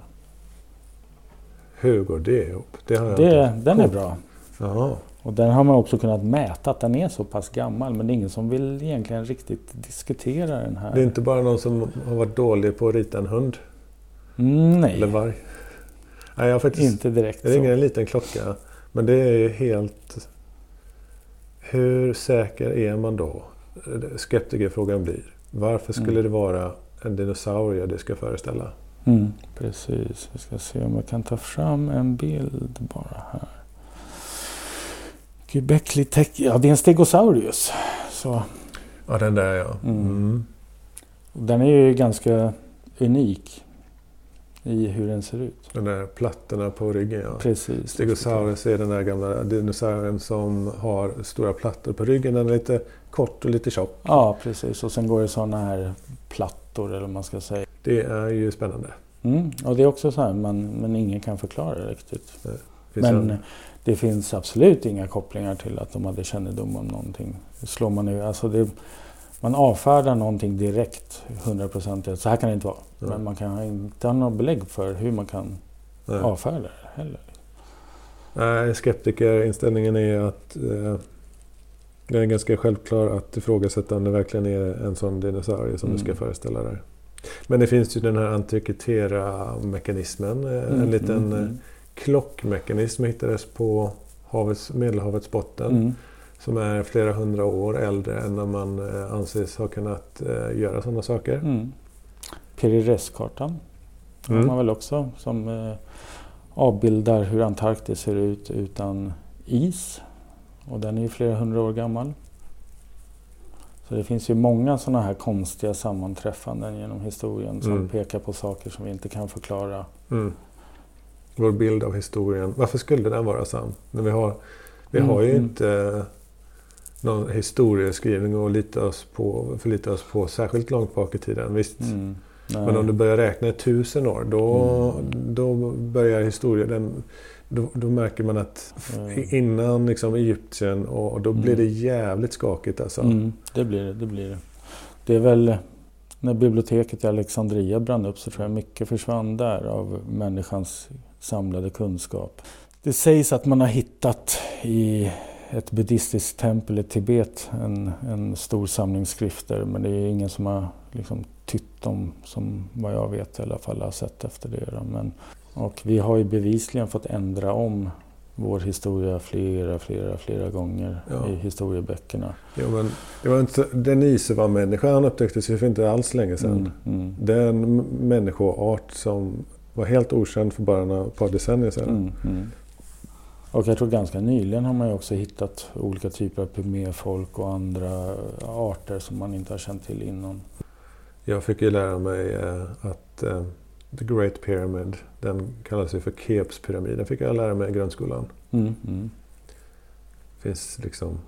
Hur går det ihop? Det har jag det, inte. Den är bra. Jaha. Och den har man också kunnat mäta att den är så pass gammal men det är ingen som vill egentligen riktigt diskutera den här. Det är inte bara någon som har varit dålig på att rita en hund? Mm, nej. Eller varg? Nej, jag faktiskt, inte direkt det ringer en liten klocka. Men det är ju helt... Hur säker är man då? Skeptikerfrågan blir. Varför skulle mm. det vara en dinosaurie det ska föreställa? Mm, precis. Jag ska se om jag kan ta fram en bild bara här. Göbekli Tepe. Ja, det är en Stegosaurus. Så. Ja, den där ja. Mm. Mm. Den är ju ganska unik i hur den ser ut. Den där plattorna på ryggen, ja. Precis. Stegosaurus är den där gamla dinosaurien som har stora plattor på ryggen. Den är lite kort och lite tjock. Ja, precis. Och sen går det sådana här plattor, eller vad man ska säga. Det är ju spännande. Mm. Och det är också så här, man, men ingen kan förklara det riktigt. Det men en... det finns absolut inga kopplingar till att de hade kännedom om någonting. Det slår man ju, alltså det... Man avfärdar någonting direkt, hundra procent. Så här kan det inte vara. Ja. Men man kan inte ha något belägg för hur man kan Nej. avfärda det heller. Nej, skeptikerinställningen är att eh, det är ganska självklart att ifrågasätta om det verkligen är en sån dinosaurie som mm. du ska föreställa dig. Men det finns ju den här antikitera-mekanismen. Mm, en liten mm, mm. klockmekanism hittades på havets, Medelhavets botten. Mm. Som är flera hundra år äldre än när man eh, anses ha kunnat eh, göra sådana saker. Mm. Piri-Reis-kartan mm. har man väl också som eh, avbildar hur Antarktis ser ut utan is. Och den är ju flera hundra år gammal. Så det finns ju många sådana här konstiga sammanträffanden genom historien som mm. pekar på saker som vi inte kan förklara. Mm. Vår bild av historien, varför skulle den vara sann? Men vi har, vi mm. har ju inte någon historieskrivning att lita oss på, förlita oss på särskilt långt bak i tiden. Visst. Mm. Men om du börjar räkna i tusen år, då, mm. då börjar historien, den, då, då märker man att mm. innan liksom Egypten, och då blir mm. det jävligt skakigt alltså. Mm. Det blir det, det blir det. Det är väl när biblioteket i Alexandria brann upp, så tror jag mycket försvann där av människans samlade kunskap. Det sägs att man har hittat i ett buddhistiskt tempel i Tibet en, en stor samling skrifter, men det är ingen som har liksom tytt dem, som vad jag vet i alla fall har sett efter det. Men, och vi har ju bevisligen fått ändra om vår historia flera, flera, flera gånger ja. i historieböckerna. Ja, men det var inte, Denisova-människan upptäcktes ju för inte alls länge sedan. Mm, mm. Det är en människoart som var helt okänd för bara ett par decennier sedan. Mm, mm. Och jag tror ganska nyligen har man ju också hittat olika typer av pygméfolk och andra arter som man inte har känt till innan. Jag fick ju lära mig eh, att eh, The Great Pyramid, den kallas ju för Keops-pyramiden, fick jag lära mig i grundskolan. Mm, mm. Det finns liksom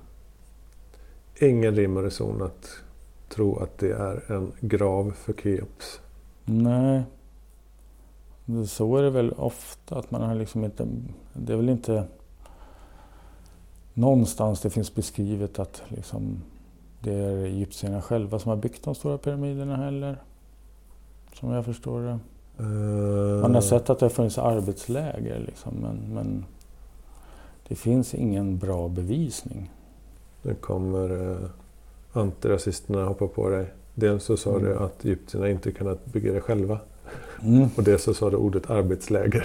ingen rim och reson att tro att det är en grav för Keops. Nej, så är det väl ofta att man har liksom inte, det är väl inte någonstans det finns beskrivet att liksom det är egyptierna själva som har byggt de stora pyramiderna heller, som jag förstår det. Uh, Man har sett att det har funnits arbetsläger liksom, men, men det finns ingen bra bevisning. Nu kommer uh, antirasisterna hoppa på dig. Dels så sa mm. du att egyptierna inte kunnat bygga det själva. Mm. Och dels så sa du ordet arbetsläger.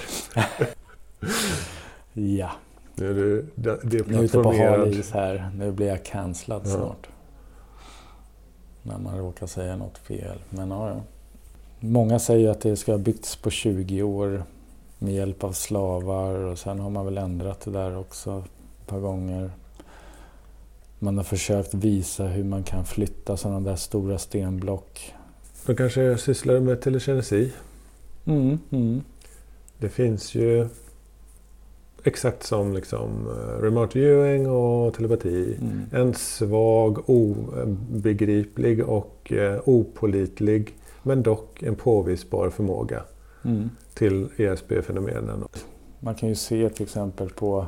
Ja. Nu är du det, det är nu är ute på halis här. Nu blir jag cancellad ja. snart. När man råkar säga något fel. Men ja, ja. Många säger att det ska ha byggts på tjugo år med hjälp av slavar. Och sen har man väl ändrat det där också ett par gånger. Man har försökt visa hur man kan flytta sådana där stora stenblock. De kanske sysslar med telekinesi. Mm, mm. Det finns ju exakt som liksom remote viewing och telepati. Mm. En svag, obegriplig och eh, opålitlig, men dock en påvisbar förmåga mm. till E S P-fenomenen. Man kan ju se till exempel på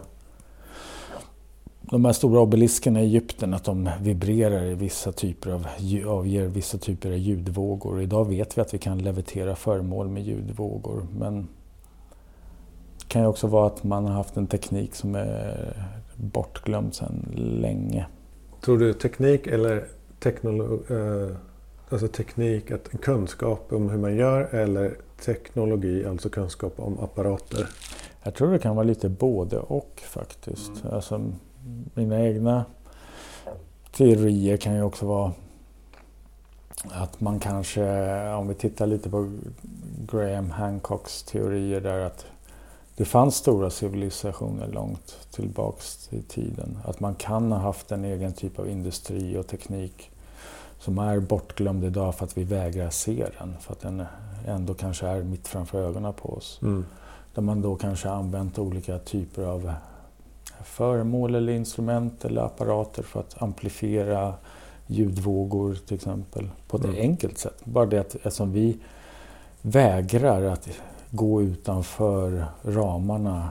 de här stora obeliskerna i Egypten att de vibrerar i vissa typer av, avger vissa typer av ljudvågor. Idag vet vi att vi kan levitera föremål med ljudvågor, men det kan ju också vara att man har haft en teknik som är bortglömd sedan länge. Tror du teknik eller teknologi, eh, alltså teknik, att kunskap om hur man gör, eller teknologi, alltså kunskap om apparater? Jag tror det kan vara lite både och faktiskt. Mm. Alltså, mina egna teorier kan ju också vara att man kanske, om vi tittar lite på Graham Hancocks teorier där, att det fanns stora civilisationer långt tillbaks i tiden. Att man kan ha haft en egen typ av industri och teknik som är bortglömd idag för att vi vägrar se den. För att den ändå kanske är mitt framför ögonen på oss. Mm. Där man då kanske använt olika typer av föremål eller instrument eller apparater för att amplifiera ljudvågor till exempel på ett mm. enkelt sätt. Bara det att eftersom vi vägrar att gå utanför ramarna,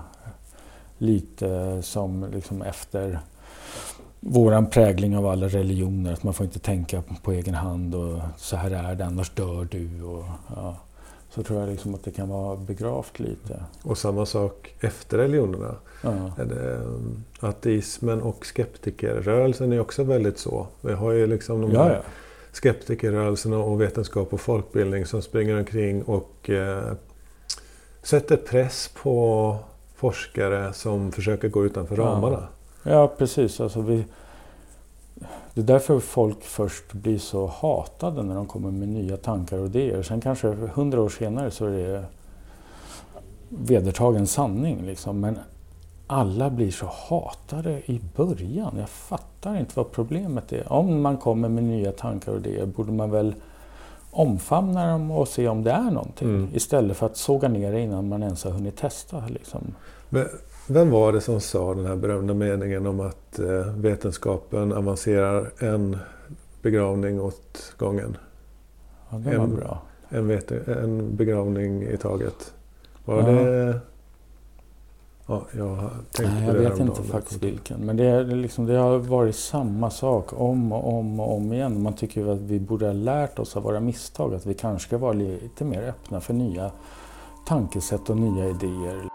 lite som liksom efter våran prägling av alla religioner, att man får inte tänka på egen hand och så här är det, annars dör du. Och, ja. Så tror jag liksom att det kan vara begravt lite. Och samma sak efter religionerna. Ja. Är det, um, ateismen och skeptikerrörelsen är också väldigt så. Vi har ju liksom de här ja, ja. skeptikerrörelserna och vetenskap och folkbildning som springer omkring och eh, sätter press på forskare som försöker gå utanför ja. ramarna. Ja, precis. Alltså vi, det är därför folk först blir så hatade när de kommer med nya tankar och idéer. Sen kanske hundra år senare så är det vedertagen sanning. Liksom. Men alla blir så hatade i början. Jag fattar inte vad problemet är. Om man kommer med nya tankar och idéer borde man väl omfamna dem och se om det är någonting. Mm. Istället för att såga ner det innan man ens har hunnit testa. Liksom. Men vem var det som sa den här berömda meningen om att eh, vetenskapen avancerar en begravning åt gången? Ja, det var en, bra. En, vet- en begravning i taget. Var ja. det... Ja, jag har tänkt Nej, på jag det vet inte faktiskt vilken. Men det, är liksom, det har varit samma sak om och om och om igen. Man tycker ju att vi borde ha lärt oss av våra misstag. Att vi kanske ska vara lite mer öppna för nya tankesätt och nya idéer.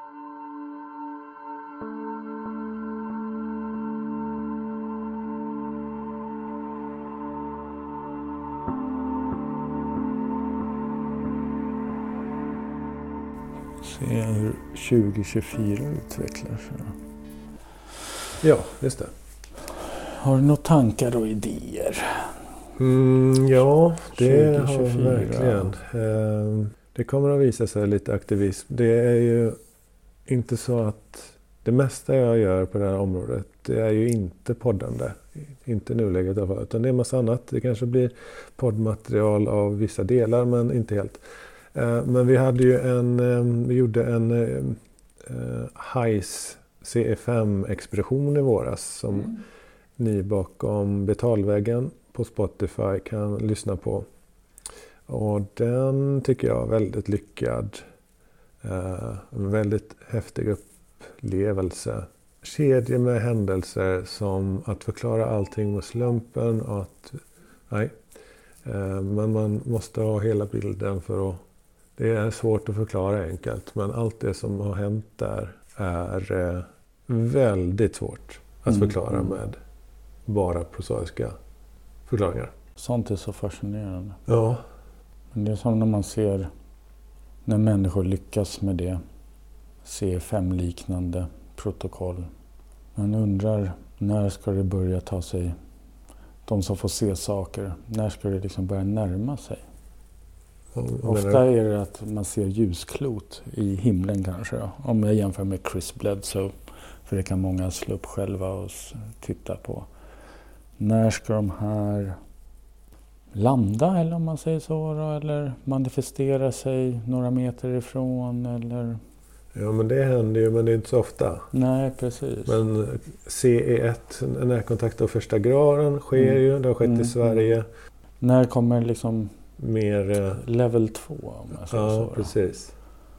Se hur tjugo tjugofyra utvecklar sig. Ja, just det. Har du några tankar och idéer? Mm, ja, det tjugo har tjugofyra. verkligen. Det kommer att visa sig lite aktivism. Det är ju inte så att det mesta jag gör på det här området, det är ju inte poddande. Inte nuläget i alla fall, utan det är en massa annat. Det kanske blir poddmaterial av vissa delar, men inte helt. Men vi hade ju en, vi gjorde en uh, H I C E C F M-expedition i våras som mm. ni bakom betalväggen på Spotify kan lyssna på. Och den tycker jag är väldigt lyckad. Uh, en väldigt häftig upplevelse. Kedjor med händelser som att förklara allting med slumpen och att, nej. Uh, men man måste ha hela bilden för att, det är svårt att förklara enkelt. Men allt det som har hänt där är uh, väldigt svårt att mm. förklara med bara prosaiska förklaringar. Sånt är så fascinerande. Ja. Men det är som när man ser när människor lyckas med det. C F M-liknande protokoll. Man undrar när ska det börja ta sig, de som får se saker, när ska det liksom börja närma sig? Mm, Ofta är det att man ser ljusklot i himlen kanske. Då. Om jag jämför med Chris Bledsoe. För det kan många slå upp själva och titta på. När ska de här landa, eller om man säger så då, eller manifestera sig några meter ifrån, eller... Ja, men det händer ju, men det är inte så ofta. Nej, precis. Men C E ett, närkontakt av första graden, sker mm. ju. Det har skett mm. i Sverige. När kommer liksom mer level två, om man säger ja, så? Ja, precis.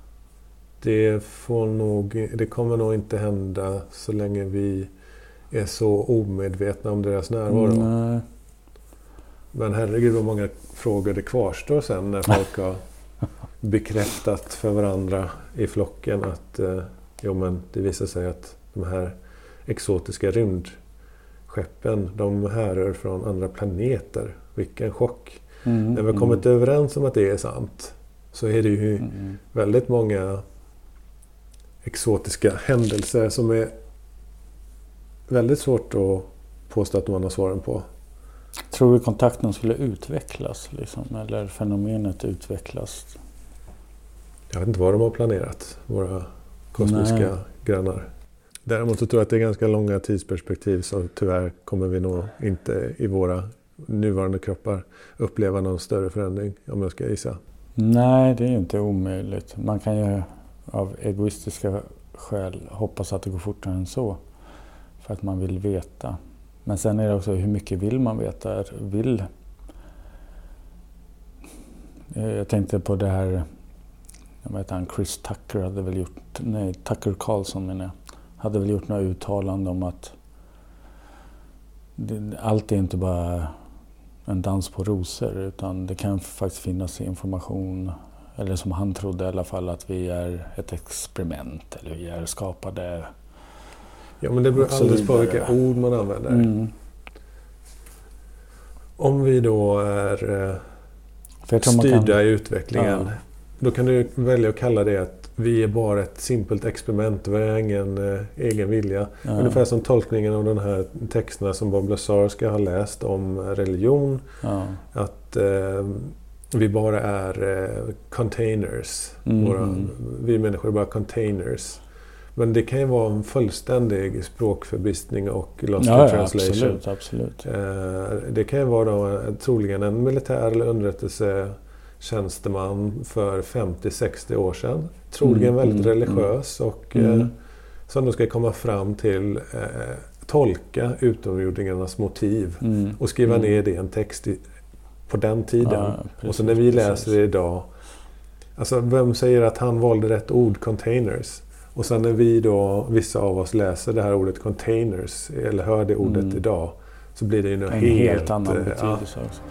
Det får nog, det kommer nog inte hända så länge vi är så omedvetna om deras närvaro. Nej. Men herregud vad många frågor det kvarstår sen när folk har bekräftat för varandra i flocken att eh, jo, men det visar sig att de här exotiska rymdskeppen, de härrör från andra planeter. Vilken chock. Mm, när vi har kommit mm. överens om att det är sant så är det ju mm. väldigt många exotiska händelser som är väldigt svårt att påstå att man har svaren på. Tror du kontakten skulle utvecklas liksom, eller fenomenet utvecklas? Jag vet inte vad de har planerat, våra kosmiska Nej. grannar. Däremot så tror jag att det är ganska långa tidsperspektiv, så tyvärr kommer vi nog inte i våra nuvarande kroppar uppleva någon större förändring, om jag ska gissa. Nej, det är inte omöjligt. Man kan ju av egoistiska skäl hoppas att det går fortare än så. För att man vill veta. Men sen är det också hur mycket vill man veta? Vill. Jag tänkte på det här, jag vet han, Chris Tucker hade väl gjort, nej Tucker Carlson menar jag, hade väl gjort några uttalanden om att det, allt är inte bara en dans på rosor, utan det kan faktiskt finnas information, eller som han trodde i alla fall, att vi är ett experiment eller vi är skapade. Ja, men det beror alldeles på vilka ord man använder. Mm. Om vi då är eh, styrda kan... i utvecklingen, ja. Då kan du välja att kalla det att vi är bara ett simpelt experiment, vi har ingen eh, egen vilja. Ja. Ungefär som tolkningen av de här texterna som Bob Lazar ska ha läst om religion. Ja. Att eh, vi bara är eh, containers. Mm. Våra, vi människor är bara containers. Men det kan ju vara en fullständig språkförbistning och lost Ja, in ja, translation. absolut, absolut. Eh, det kan ju vara då, troligen en militär eller underrättelsetjänsteman för femtio sextio år sedan. Troligen Mm, väldigt mm, religiös och mm. eh, som då ska komma fram till eh, tolka utomjordingarnas motiv Mm. och skriva mm. ner det i en text i, på den tiden. Ja, precis, och så när vi läser precis. det idag, alltså vem säger att han valde rätt ord, containers? Och sen när vi då, vissa av oss läser det här ordet containers eller hör det ordet Mm. idag, så blir det ju något en helt, helt annan eh, betydelse också.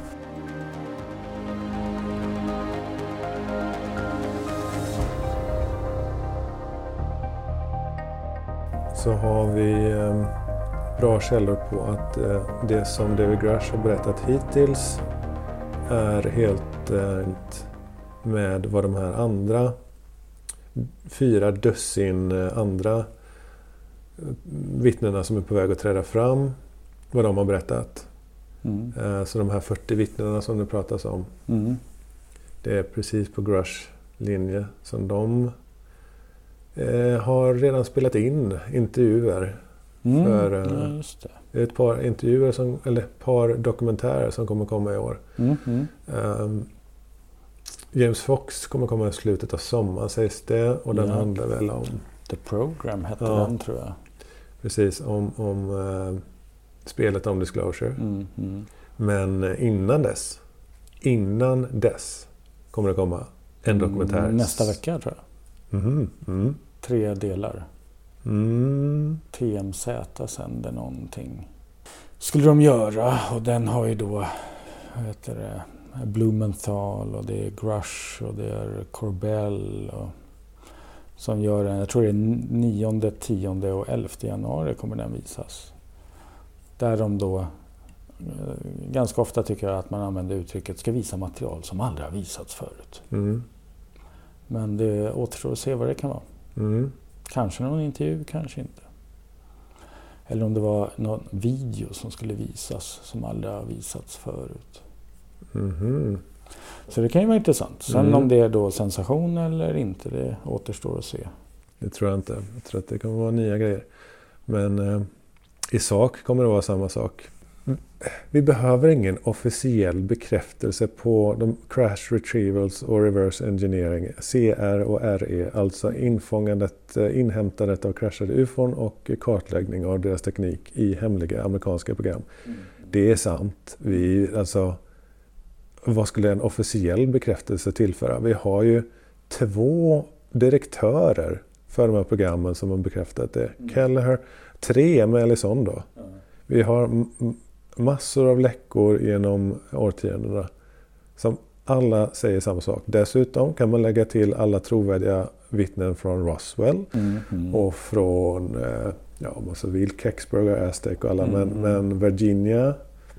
Så har vi eh, bra källor på att eh, det som David Grush har berättat hittills är helt eh, med vad de här andra fyra dussin eh, andra vittnena som är på väg att träda fram, vad de har berättat. Mm. Eh, så de här fyrtio vittnena som det pratas om, Mm. det är precis på Grush linje som de eh, har redan spelat in intervjuer. Mm. För, eh, ja, just det. Det är ett par intervjuer, som, eller ett par dokumentärer som kommer komma i år. Mm. Mm. Um, James Fox kommer komma i slutet av sommaren sägs det. Och den Ja. handlar väl om, The Program hette Ja. den, tror jag. precis, om, om uh, spelet om Disclosure. Mm. Mm. Men innan dess, innan dess kommer det komma en dokumentär. Mm, nästa vecka, tror jag. Mm, mm, Tre delar. mm. T M Z sänder någonting. Skulle de göra, och den har ju då, vad heter det, Blumenthal och det är Grush och det är Corbell och, som gör den. Jag tror det är nionde, tionde och elfte januari kommer den visas. Där de då, ganska ofta tycker jag att man använder uttrycket ska visa material som aldrig har visats förut. Mm. Men det återstår att se vad det kan vara. Mm. Kanske någon intervju, kanske inte. Eller om det var någon video som skulle visas som aldrig har visats förut. Mm. Så det kan ju vara intressant. Sen Mm. om det är då sensation eller inte, det återstår att se. Det tror jag inte. Jag tror att det kommer vara nya grejer. Men eh, i sak kommer det vara samma sak. Vi behöver ingen officiell bekräftelse på de crash retrievals och reverse engineering, C R och R E, alltså infångandet, inhämtandet av kraschade U F O och kartläggning av deras teknik i hemliga amerikanska program. Mm. Det är sant. Vi, alltså, vad skulle en officiell bekräftelse tillföra? Vi har ju två direktörer för de här programmen som har bekräftat det. Mm. Kelleher, tre med Elizondo. Mm. Vi har m- massor av läckor genom årtiondena som alla säger samma sak. Dessutom kan man lägga till alla trovärdiga vittnen från Roswell mm, mm. och från ja, om man så vill, Kecksburg och Aztec och alla, mm, men, men Virginia,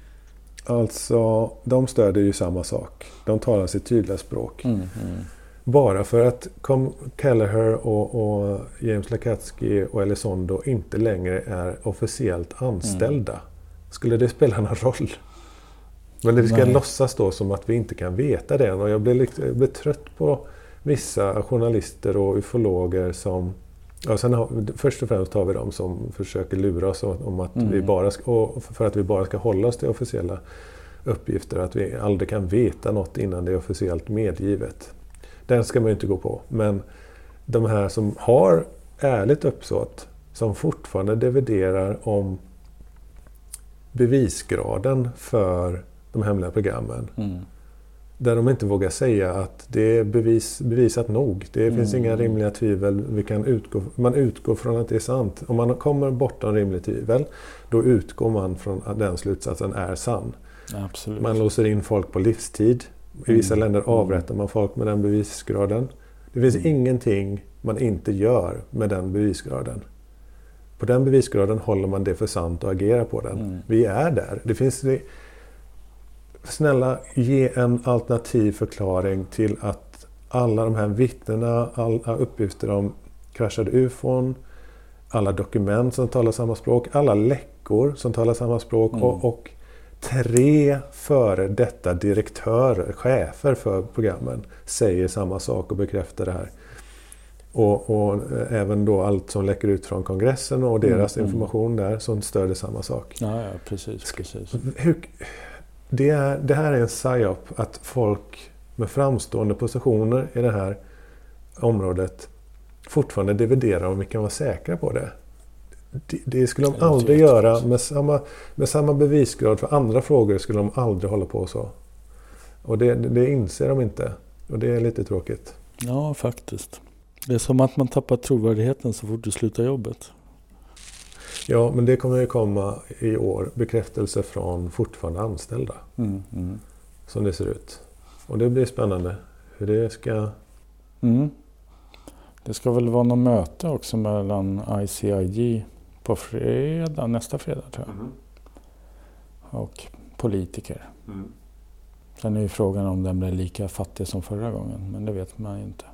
alltså de stöder ju samma sak. De talar sitt tydliga språk. Mm, mm. Bara för att kom Kelleher och, och James Lakatsky och Elizondo inte längre är officiellt anställda. Mm. Skulle det spela någon roll? Men det ska Nej. låtsas då som att vi inte kan veta det. Och jag blir, lite, jag blir trött på vissa journalister och ufologer som... Ja, sen har, först och främst har vi de som försöker lura oss om att mm. vi bara ska, och för att vi bara ska hålla oss till officiella uppgifter. Att vi aldrig kan veta något innan det är officiellt medgivet. Den ska man ju inte gå på. Men de här som har ärligt uppsåt, som fortfarande dividerar om bevisgraden för de hemliga programmen. Mm. Där de inte vågar säga att det är bevis, bevisat nog. Det mm. finns inga rimliga tvivel. Vi kan utgå, man utgår från att det är sant. Om man kommer bortom rimlig tvivel, då utgår man från att den slutsatsen är sann. Absolut. Man låser in folk på livstid. I vissa mm. länder avrättar man folk med den bevisgraden. Det finns mm. ingenting man inte gör med den bevisgraden. På den bevisgraden håller man det för sant och agerar på den. Mm. Vi är där. Det finns det, snälla, ge en alternativ förklaring till att alla de här vittnena, alla uppgifter om kraschade U F O, alla dokument som talar samma språk, alla läckor som talar samma språk mm. och, och tre före detta direktörer, chefer för programmen säger samma sak och bekräftar det här. Och, och även då allt som läcker ut från kongressen och deras mm, information där som stöder samma sak. Ja, ja precis. precis. Hur, det, är, det här är en psyop att folk med framstående positioner i det här området fortfarande dividerar om vi kan vara säkra på det. Det, det skulle de aldrig göra med samma, med samma bevisgrad för andra frågor skulle de aldrig hålla på så. Och det, det inser de inte. Och det är lite tråkigt. Ja, faktiskt. Det är som att man tappar trovärdigheten så fort du slutar jobbet. Ja, men det kommer ju komma i år bekräftelse från fortfarande anställda. Mm, mm. Som det ser ut. Och det blir spännande hur det ska... Mm. Det ska väl vara något möte också mellan I C I G på fredag, nästa fredag tror jag. Mm. Och politiker. Mm. Sen är ju frågan om den blir lika fattig som förra gången, men det vet man ju inte.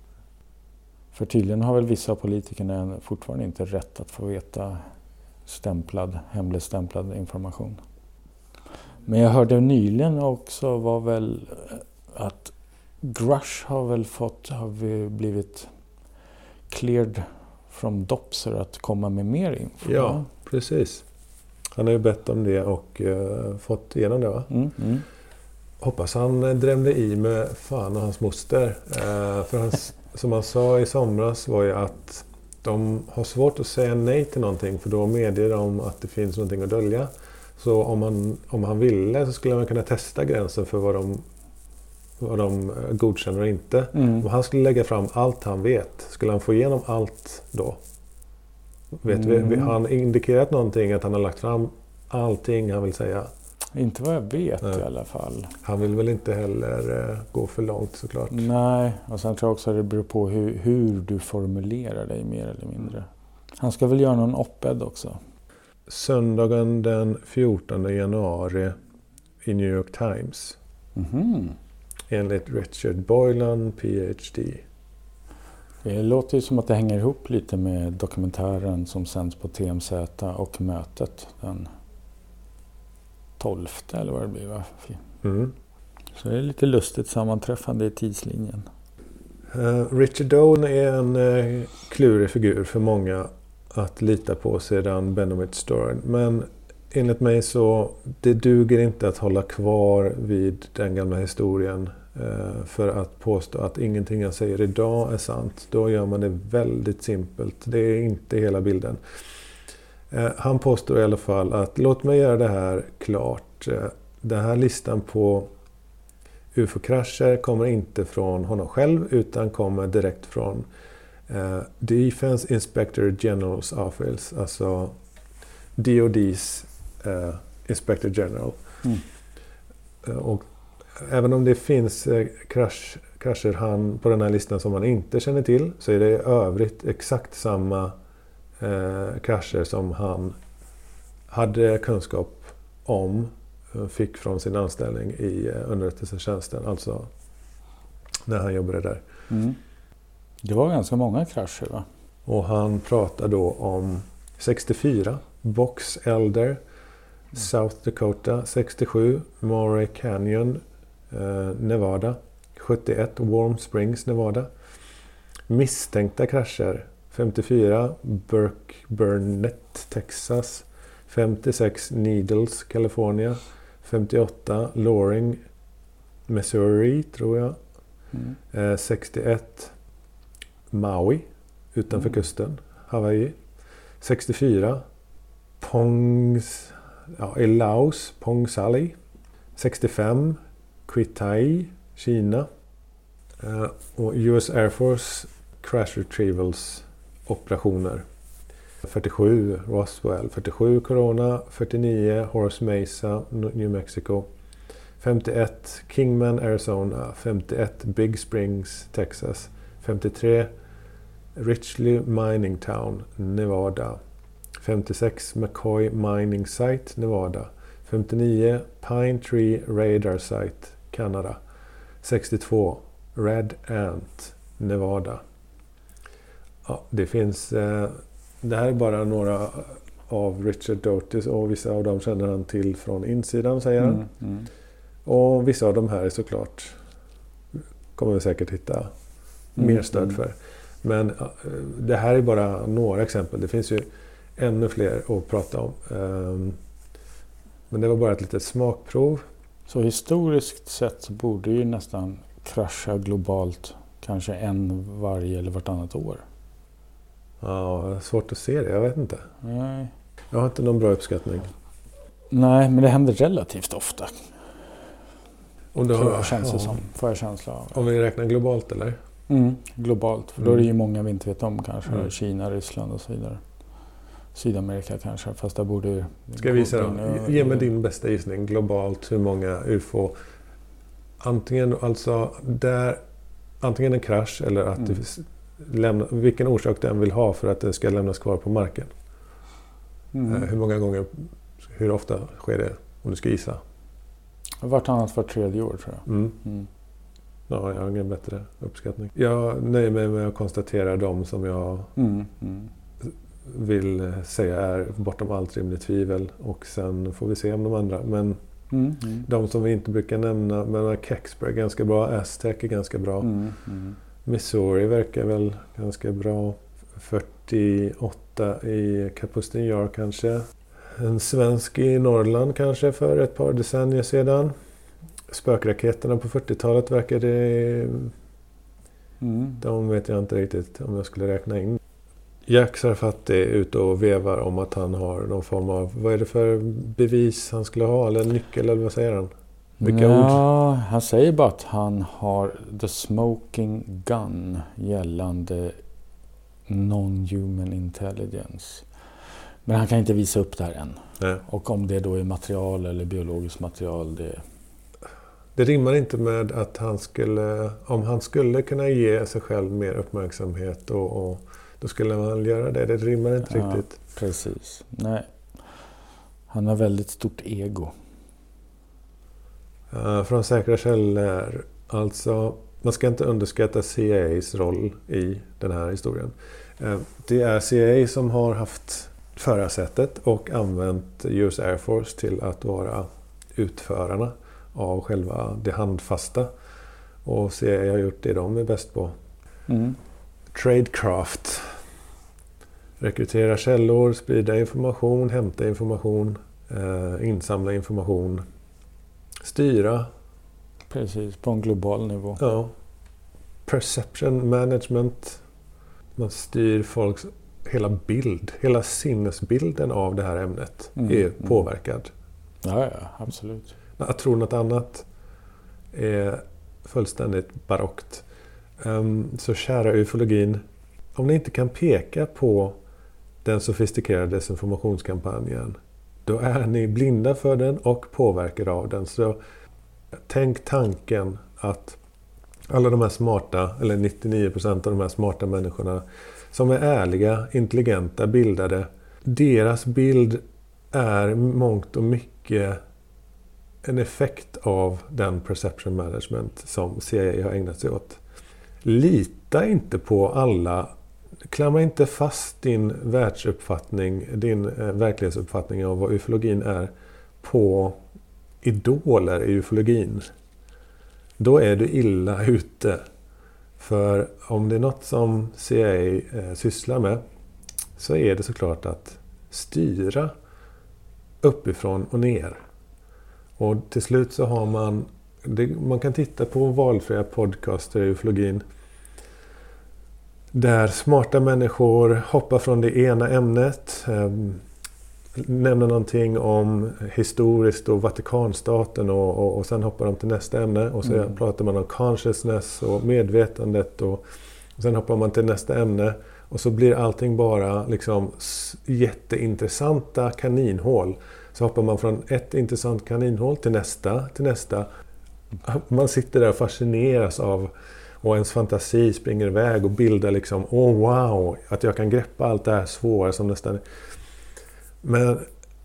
För tydligen har väl vissa politikerna fortfarande inte rätt att få veta stämplad, hemligstämplad information. Men jag hörde nyligen också var väl att Grush har väl fått, har vi blivit cleared from Dopser att komma med mer info. Ja, precis. Han har ju bett om det och uh, fått igenom det va? Mm, mm. Hoppas han drämde i med fan och hans moster. Uh, för hans, som han sa i somras var ju att de har svårt att säga nej till någonting för då medger de att det finns någonting att dölja. Så om han, om han ville så skulle man kunna testa gränsen för vad de, vad de godkänner och inte. Mm. Om han skulle lägga fram allt han vet, skulle han få igenom allt då? Vet mm. vi, har han indikerat någonting att han har lagt fram allting han vill säga? Inte vad jag vet Nej. I alla fall. Han vill väl inte heller uh, gå för långt såklart. Nej, och sen tror jag också att det beror på hur, hur du formulerar dig mer eller mindre. Han ska väl göra någon op-ed också. Söndagen den fjortonde januari i New York Times. Mm-hmm. Enligt Richard Boylan, P H D. Det låter ju som att det hänger ihop lite med dokumentären som sänds på T M Z och mötet den tolfte eller vad det blir va? Mm. Så det är lite lustigt sammanträffande i tidslinjen. Uh, Richard Doan är en uh, klurig figur för många att lita på sedan Benoit Stern. Men enligt mig så det duger inte att hålla kvar vid den gamla historien uh, för att påstå att ingenting jag säger idag är sant. Då gör man det väldigt simpelt. Det är inte hela bilden. Uh, han påstår i alla fall att låt mig göra det här klart. Uh, den här listan på U F O-krascher kommer inte från honom själv utan kommer direkt från uh, Defense Inspector General's Office, alltså D O D's uh, Inspector General. Mm. Uh, och även om det finns uh, krasch, krascher han på den här listan som man inte känner till så är det i övrigt exakt samma uh, krascher som han hade kunskap om fick från sin anställning i underrättelsetjänsten, alltså när han jobbade där. Mm. Det var ganska många krascher va? Och han pratar då om sextiofyra, Box Elder, mm. South Dakota, sextiosju, Moray Canyon, eh, Nevada, sjuttioett, Warm Springs, Nevada. Misstänkta krascher, femtiofyra, Burke Burnett, Texas, femtiosex, Needles, California, femtioåtta, Loring, Missouri, tror jag. Mm. Eh, sextioett, Maui, utanför mm. kusten, Hawaii. sextiofyra, Pongs, ja, i Laos, Pongsali. sextiofem, Quitai, Kina. Eh, och U S Air Force Crash Retrievals operationer. fyrtiosju, Roswell, fyrtiosju, Corona, fyrtionio, Horse Mesa, New Mexico, femtioett, Kingman, Arizona, femtioett, Big Springs, Texas, femtiotre, Richley Mining Town, Nevada, femtiosex, McCoy Mining Site, Nevada, femtionio, Pine Tree Radar Site, Kanada, sextiotvå, Red Ant, Nevada. Ja, det finns... Eh, det här är bara några av Richard Doty och vissa av dem känner han till från insidan, säger han. Mm, mm. Och vissa av de här är såklart kommer vi säkert hitta Mm, mer stöd mm. för. Men eh, det här är bara några exempel. Det finns ju ännu fler att prata om. Um, men det var bara ett litet smakprov. Så historiskt sett så borde ju nästan krascha globalt kanske en varje eller vartannat år. Ja, svårt att se det. Jag vet inte. Nej. Jag har inte någon bra uppskattning. Nej, men det händer relativt ofta. Om, du Tror har, jag, känns det ja. som. Får jag känsla av. Om vi räknar globalt eller? Mm, globalt. För då är det ju många vi inte vet om kanske. Mm. Kina, Ryssland och så vidare. Sydamerika kanske. Fast där borde ju... Ska jag visa dem? Ge mig din bästa gissning. Globalt, hur många U F O? Antingen, alltså, där, antingen en krasch eller att Mm. det lämna, vilken orsak den vill ha för att det ska lämnas kvar på marken. Mm. Eh, hur många gånger, hur ofta sker det? Om du ska gissa. Vartannat var tredje år tror jag. Mm. Mm. Ja, jag har ingen bättre uppskattning. Jag nöjer mig med att konstatera de som jag Mm. Mm. vill säga är bortom allt rimligt tvivel. Och sen får vi se om de andra. Men Mm. Mm. de som vi inte brukar nämna, men Kecksburg är ganska bra. Aztec är ganska bra. Mm. Mm. Missouri verkar väl ganska bra. fyrtioåtta i Kapustin Jar kanske. En svensk i Norrland kanske för ett par decennier sedan. Spökraketerna på fyrtiotalet verkar det... Mm. De vet jag inte riktigt om jag skulle räkna in. Jack Sarfatti är ute och vevar om att han har någon form av... Vad är det för bevis han skulle ha? Eller nyckel, eller vad säger han? Vilka ja, ord? han säger bara att han har the smoking gun gällande non-human intelligence. Men han kan inte visa upp det här än. Nej. Och om det då är material eller biologiskt material, det... Det rimmar inte med att han skulle... Om han skulle kunna ge sig själv mer uppmärksamhet och... och då skulle man göra det. Det rimmar inte Ja, riktigt. precis. Nej. Han har väldigt stort ego. Uh, från säkra källor. Alltså, man ska inte underskatta C I A:s roll i den här historien. Uh, det är C I A som har haft förarsätet och använt U S Air Force till att vara utförarna av själva det handfasta. Och C I A har gjort det de är bäst på. Mm. Tradecraft. Rekrytera källor, sprida information, hämta information, eh, insamla information, styra. Precis, på en global nivå. Ja. Perception management. Man styr folks hela bild, hela sinnesbilden av det här ämnet Mm, är mm. påverkad. Ja, ja, absolut. Att tro något annat är fullständigt barockt. Um, så kära ufologin, om ni inte kan peka på den sofistikerade desinformationskampanjen, då är ni blinda för den och påverkade av den. Så tänk tanken att alla de här smarta, eller nittionio procent av de här smarta människorna som är ärliga, intelligenta, bildade, deras bild är mångt och mycket en effekt av den perception management som C I A har ägnat sig åt. Lita inte på alla, klamra inte fast din världsuppfattning, din eh, verklighetsuppfattning av vad ufologin är på idoler i ufologin. Då är du illa ute. För om det är något som C I A eh, sysslar med, så är det såklart att styra uppifrån och ner. Och till slut så har man, det, man kan titta på valfria podcaster i ufologin där smarta människor hoppar från det ena ämnet, eh, nämner någonting om historiskt och Vatikanstaten och, och, och sen hoppar de till nästa ämne och så mm. pratar man om consciousness och medvetandet och, och sen hoppar man till nästa ämne och så blir allting bara liksom jätteintressanta kaninhål. Så hoppar man från ett intressant kaninhål till nästa, till nästa. Man sitter där och fascineras av, och ens fantasi springer iväg och bildar liksom, åh oh, wow, att jag kan greppa allt det här svåra som nästan... Men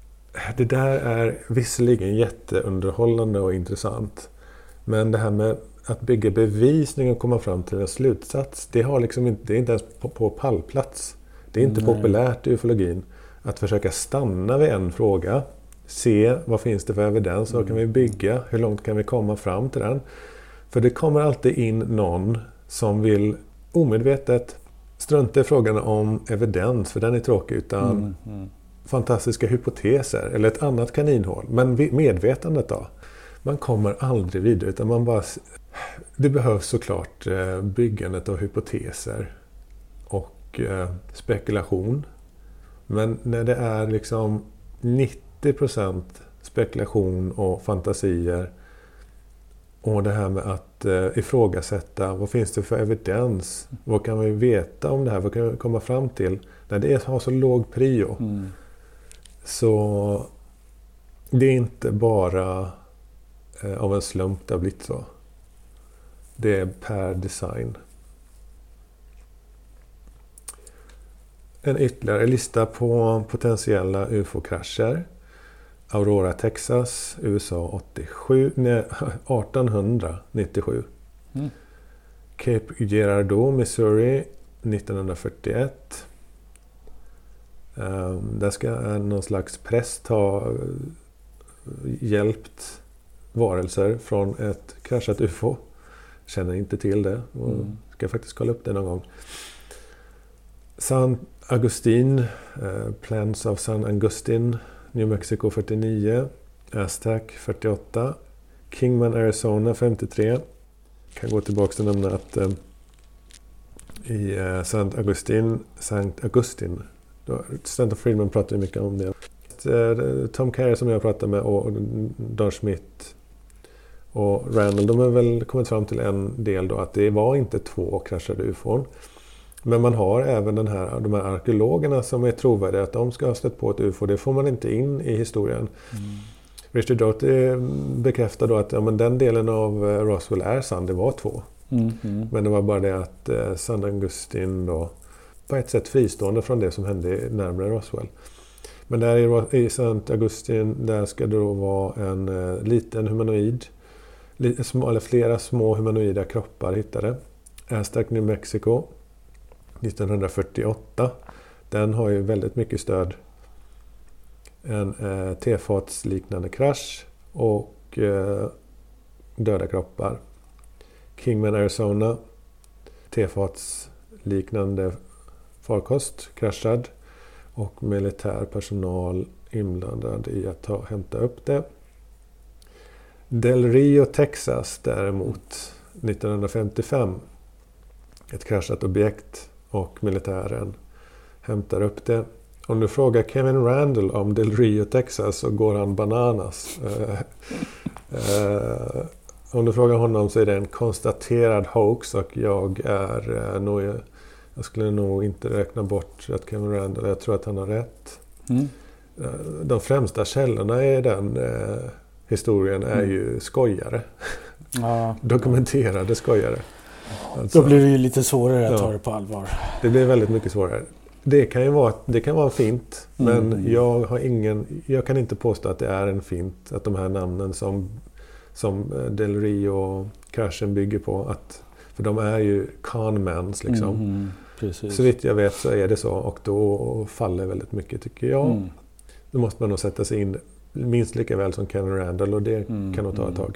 det där är visserligen jätteunderhållande och intressant. Men det här med att bygga bevisning och komma fram till en slutsats, det, har liksom inte, det är inte ens på, på pallplats. Det är inte Nej. populärt i ufologin att försöka stanna vid en fråga, se vad finns det för evidens, vad kan vi bygga, hur långt kan vi komma fram till den. För det kommer alltid in någon som vill omedvetet strunta i frågan om evidens, för den är tråkig, utan mm, mm. fantastiska hypoteser eller ett annat kaninhål. Men medvetandet då? Man kommer aldrig vidare, utan man bara... Det behövs såklart byggandet av hypoteser och spekulation. Men när det är liksom nittio procent spekulation och fantasier och det här med att eh, ifrågasätta, vad finns det för evidens? Vad kan vi veta om det här? Vad kan vi komma fram till? När det har så låg prio. Mm. Så det är inte bara eh, av en slump det har blivit så. Det är per design. En ytterligare lista på potentiella U F O-krascher. Aurora, Texas, U S A åttiosju, nej, arton nittiosju. Mm. Cape Girardeau, Missouri, nittonhundrafyrtioett. Um, där ska någon slags präst ha uh, hjälpt varelser från ett kraschat U F O. Känner inte till det. Och mm. ska faktiskt kolla upp det någon gång. San Agustin, uh, Plans of San Agustin, New Mexico fyrtionio, Aztec fyrtioåtta, Kingman, Arizona femtiotre. Kan gå tillbaka och nämna att eh, i eh, Saint Augustine, Saint Augustine, då, Stanton Friedman pratar ju mycket om det. Eh, Tom Carey som jag pratade med och Don Schmidt och Randall, de har väl kommit fram till en del då att det var inte två kraschade U F O. Men man har även den här, de här arkeologerna som är trovärdiga att de ska ha stött på ett U F O. Det får man inte in i historien. Mm. Richard Doty bekräftar då att ja, men den delen av Roswell är sann, det var två. Mm. Mm. Men det var bara det att eh, San Agustin då på ett sätt fristående från det som hände närmare Roswell. Men där i, i Saint Augustin, där ska det då vara en eh, liten humanoid, li, små, eller flera små humanoida kroppar hittade. Aztec, New Mexico, nittonhundrafyrtioåtta. Den har ju väldigt mycket stöd. En eh, tefatsliknande krasch och eh, döda kroppar. Kingman, Arizona. Tefatsliknande farkost kraschad och militär personal inblandad i att ta, hämta upp det. Del Rio, Texas däremot, nittonhundrafemtiofem. Ett kraschat objekt och militären hämtar upp det. Om du frågar Kevin Randall om Del Rio, Texas, så går han bananas. uh, uh, om du frågar honom så är det en konstaterad hoax och jag är uh, nog, jag skulle nog inte räkna bort att Kevin Randall, jag tror att han har rätt. Mm. Uh, de främsta källorna i den uh, historien är mm. ju skojare. Ja. Dokumenterade skojare. Alltså, då blir det ju lite svårare att ja, ta det på allvar. Det blir väldigt mycket svårare. Det kan ju vara, det kan vara fint, mm. men jag har ingen, jag kan inte påstå att det är en fint, att de här namnen som, som Del Rio-kraschen bygger på, att, för de är ju conmans liksom. Mm, precis. Så vitt jag vet så är det så, och då faller väldigt mycket, tycker jag. Mm. Då måste man nog sätta sig in minst lika väl som Kevin Randall, och det mm, kan nog ta ett tag.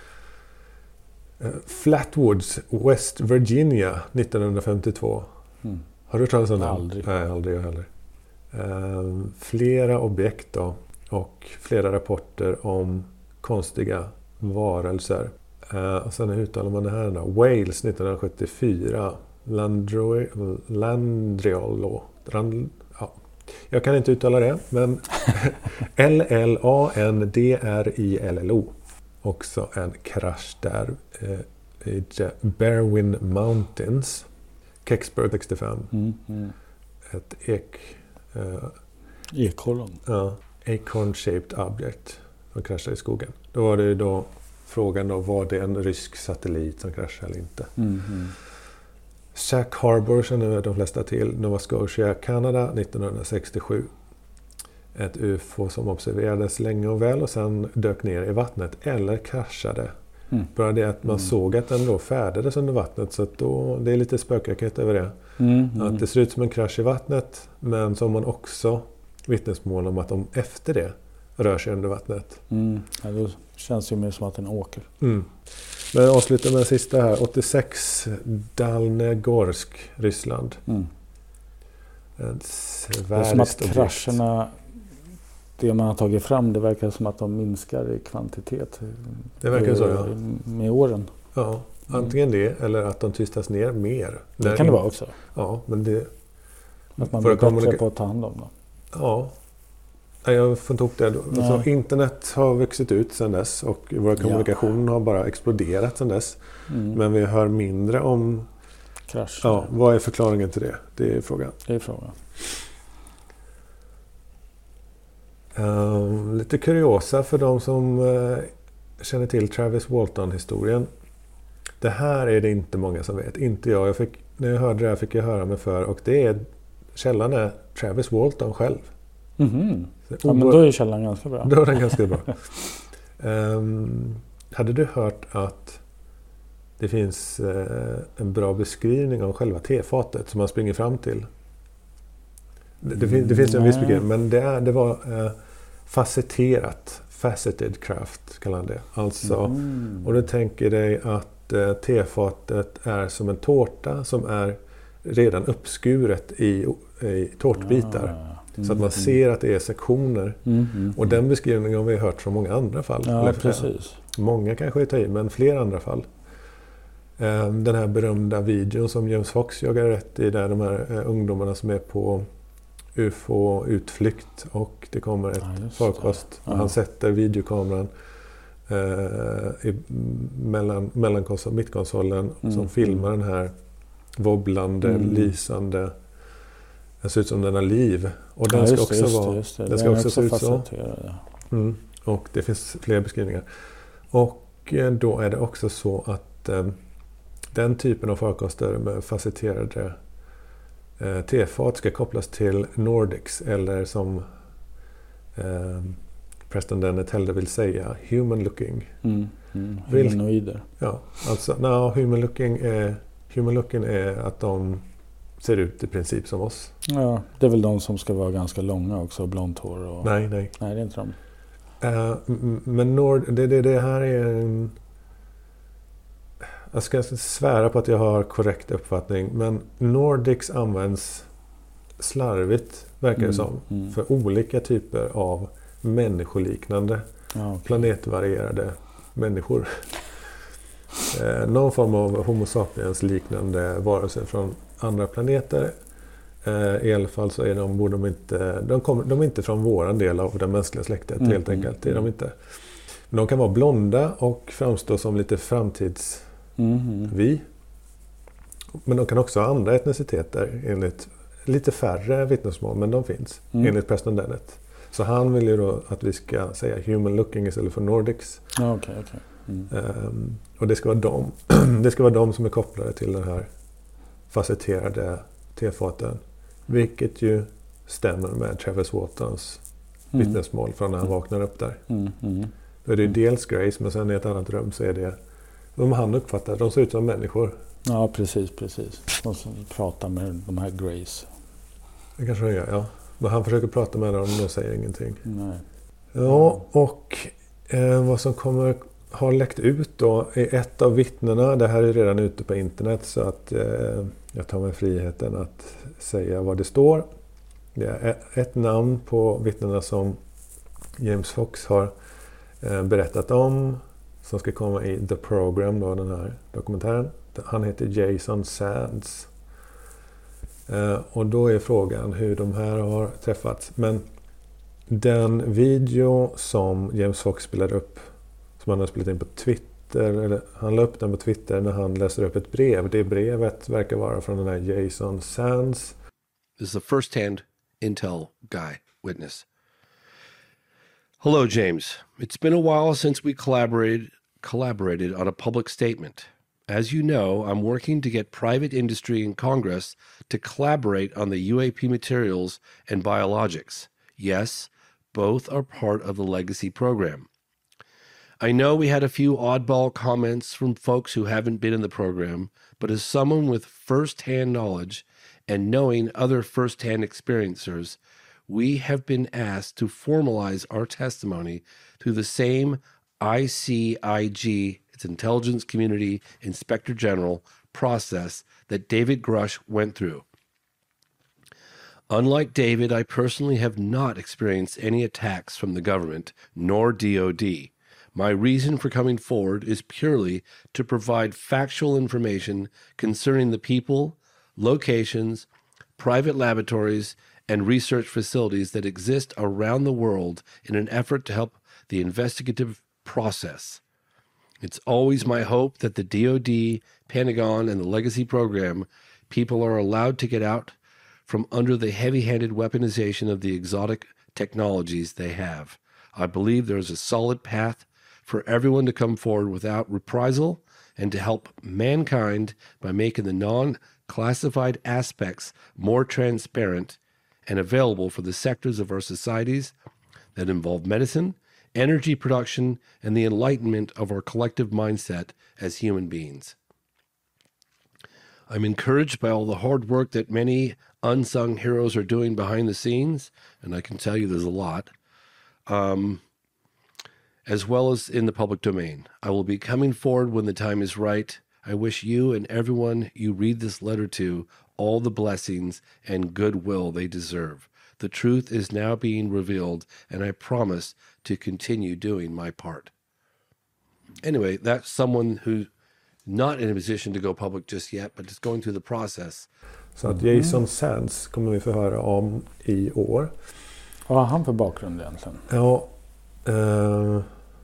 Flatwoods, West Virginia, nittonhundrafemtiotvå. Mm. Har du talat om den? Aldrig. Nej, aldrig jag heller. Uh, flera objekt då, och flera rapporter om konstiga varelser. Uh, och sen uttalar man det här då. Wales nittonhundrasjuttiofyra. Landro, Landriolo. Rand, ja. Jag kan inte uttala det, men L L A N D R I L L O. Också en krasch där eh, i Berwyn Mountains. Kecksburg sextiofem. Mm, mm. Ett ek... Eh, Ekollon. Ja, acorn-shaped object som kraschade i skogen. Då var det ju då frågan då, var det en rysk satellit som kraschade eller inte? Mm, mm. Sac Harbor känner de flesta till. Nova Scotia, Kanada, nittonhundrasextiosju. Ett U F O som observerades länge och väl och sen dök ner i vattnet eller kraschade Mm. Bara det att man mm. såg att den då färdades under vattnet, så att då, det är lite spökaktigt över det. Mm. Mm. Att det ser ut som en krasch i vattnet, men så har man också vittnesmål om att de efter det rör sig under vattnet. Mm. Ja, då känns det ju mer som att den åker. Mm. Men avslutar med den sista här. åttiosex, Dalnegorsk, Ryssland. Mm. En det är som att krascherna, det man har tagit fram, det verkar som att de minskar i kvantitet. Det verkar så, ja. Med åren. Ja, antingen det eller att de tystas ner mer. Det kan det vara också. Ja, men det... Att man blir bättre kommunika- på att ta hand om dem. Ja. Jag får inte ihop det. Så internet har vuxit ut sedan dess och vår kommunikation ja. har bara exploderat sedan dess. Mm. Men vi hör mindre om krasch. Ja, vad är förklaringen till det? Det är frågan. Det är frågan. Um, lite kuriosa för de som uh, känner till Travis Walton-historien. Det här är det inte många som vet. Inte jag. jag fick, när jag hörde det här fick jag höra mig för. Och det är, källan är Travis Walton själv. Mm-hmm. Ja, men då är källan ganska bra. Då är den ganska bra. um, hade du hört att det finns uh, en bra beskrivning av själva tefatet som man springer fram till? Det, det, fin- det finns en viss beskrivning, men det, är, det var uh, facetterat. Faceted craft kallar man det. Alltså, mm. och du tänker dig att uh, tefatet är som en tårta som är redan uppskuret i, i tårtbitar. Ah. Mm, så att man ser att det är sektioner. Mm, mm, och den beskrivningen har vi hört från många andra fall. Ja, Eller, precis. Många kanske är ta i, men fler andra fall. Den här berömda videon som James Fox jagar rätt i, där de här ungdomarna som är på U F O-utflykt och det kommer ett ja, farkost. Ja. Han sätter videokameran eh, i, mellan, mellan konsol, mittkonsolen mm, som filmar mm. den här wobblande, mm. lysande. Den ser ut som den har liv. Och den ja, ska också det, vara... Det, det. Den ska den också se ut så. Mm. Och det finns fler beskrivningar. Och då är det också så att eh, den typen av farkoster med facetterade eh, tefat ska kopplas till Nordics. Eller som eh, Preston Dennett hellre vill säga, human looking. Mm. Mm. Humanoider. Ja, alltså no, human looking är, human looking är att de ser ut i princip som oss. Ja, det är väl de som ska vara ganska långa också, blont hår och... Nej, nej. Nej, det är inte de. Uh, men Nord, det, det, det här är en... Jag ska svära på att jag har korrekt uppfattning, men Nordics används slarvigt, verkar det mm, som, mm. för olika typer av människoliknande, ja, okay. planetvarierade människor. eh, någon form av Homo sapiens liknande varelser från andra planeter. Eh, I alla fall så är de, borde de inte, de, kommer, de är inte från våran del av det mänskliga släktet, mm, helt enkelt. Det är de inte. Men de kan vara blonda och framstå som lite framtids mm. vi. Men de kan också ha andra etniciteter enligt lite färre vittnesmål, men de finns mm. enligt Preston Dennett. Så han vill ju då att vi ska säga human looking istället för Nordics. Ja, okay, okay. Mm. Um, och det ska vara de. det ska vara de som är kopplade till den här facetterade tefaten. Vilket ju stämmer med Travis Waltons mm. vittnesmål från när han vaknar upp där. Mm. Mm. Då är det ju dels Grace, men sen i ett annat rum så är det de han uppfattar. De ser ut som människor. Ja, precis, precis. De som pratar med de här Grace. Det kanske de gör, ja. Men han försöker prata med dem och de säger ingenting. Nej. Ja, och eh, vad som kommer har läckt ut då är ett av vittnena. Det här är redan ute på internet, så att eh, jag tar mig friheten att säga vad det står. Det är ett namn på vittnena som James Fox har eh, berättat om, som ska komma i The Program, då, den här dokumentären. Han heter Jason Sands. Eh, och då är frågan hur de här har träffats. Men den video som James Fox spelade upp, som han har spelat in på Twitter, eller han la upp den på Twitter när han läser upp ett brev. Det brevet verkar vara från den här Jason Sands. This is a first-hand intel guy, witness. Hello, James. It's been a while since we collaborated collaborated on a public statement. As you know, I'm working to get private industry and Congress to collaborate on the U A P materials and biologics. Yes, both are part of the legacy program. I know we had a few oddball comments from folks who haven't been in the program, but as someone with first-hand knowledge and knowing other first-hand experiencers, we have been asked to formalize our testimony through the same I C I G, its Intelligence Community Inspector General, process that David Grush went through. Unlike David, I personally have not experienced any attacks from the government, nor D O D. My reason for coming forward is purely to provide factual information concerning the people, locations, private laboratories, and research facilities that exist around the world in an effort to help the investigative process. It's always my hope that the D O D, Pentagon, and the Legacy Program people are allowed to get out from under the heavy-handed weaponization of the exotic technologies they have. I believe there is a solid path for everyone to come forward without reprisal and to help mankind by making the non-classified aspects more transparent and available for the sectors of our societies that involve medicine, energy production, and the enlightenment of our collective mindset as human beings. I'm encouraged by all the hard work that many unsung heroes are doing behind the scenes, and I can tell you there's a lot, um, as well as in the public domain. I will be coming forward when the time is right. I wish you and everyone you read this letter to all the blessings and goodwill they deserve. The truth is now being revealed, and I promise to continue doing my part. Anyway, that's someone who's not in a position to go public just yet, but is going through the process. Så att Jason Sands kommer vi få höra om i år. Vad har han för bakgrund egentligen? Ja, eh,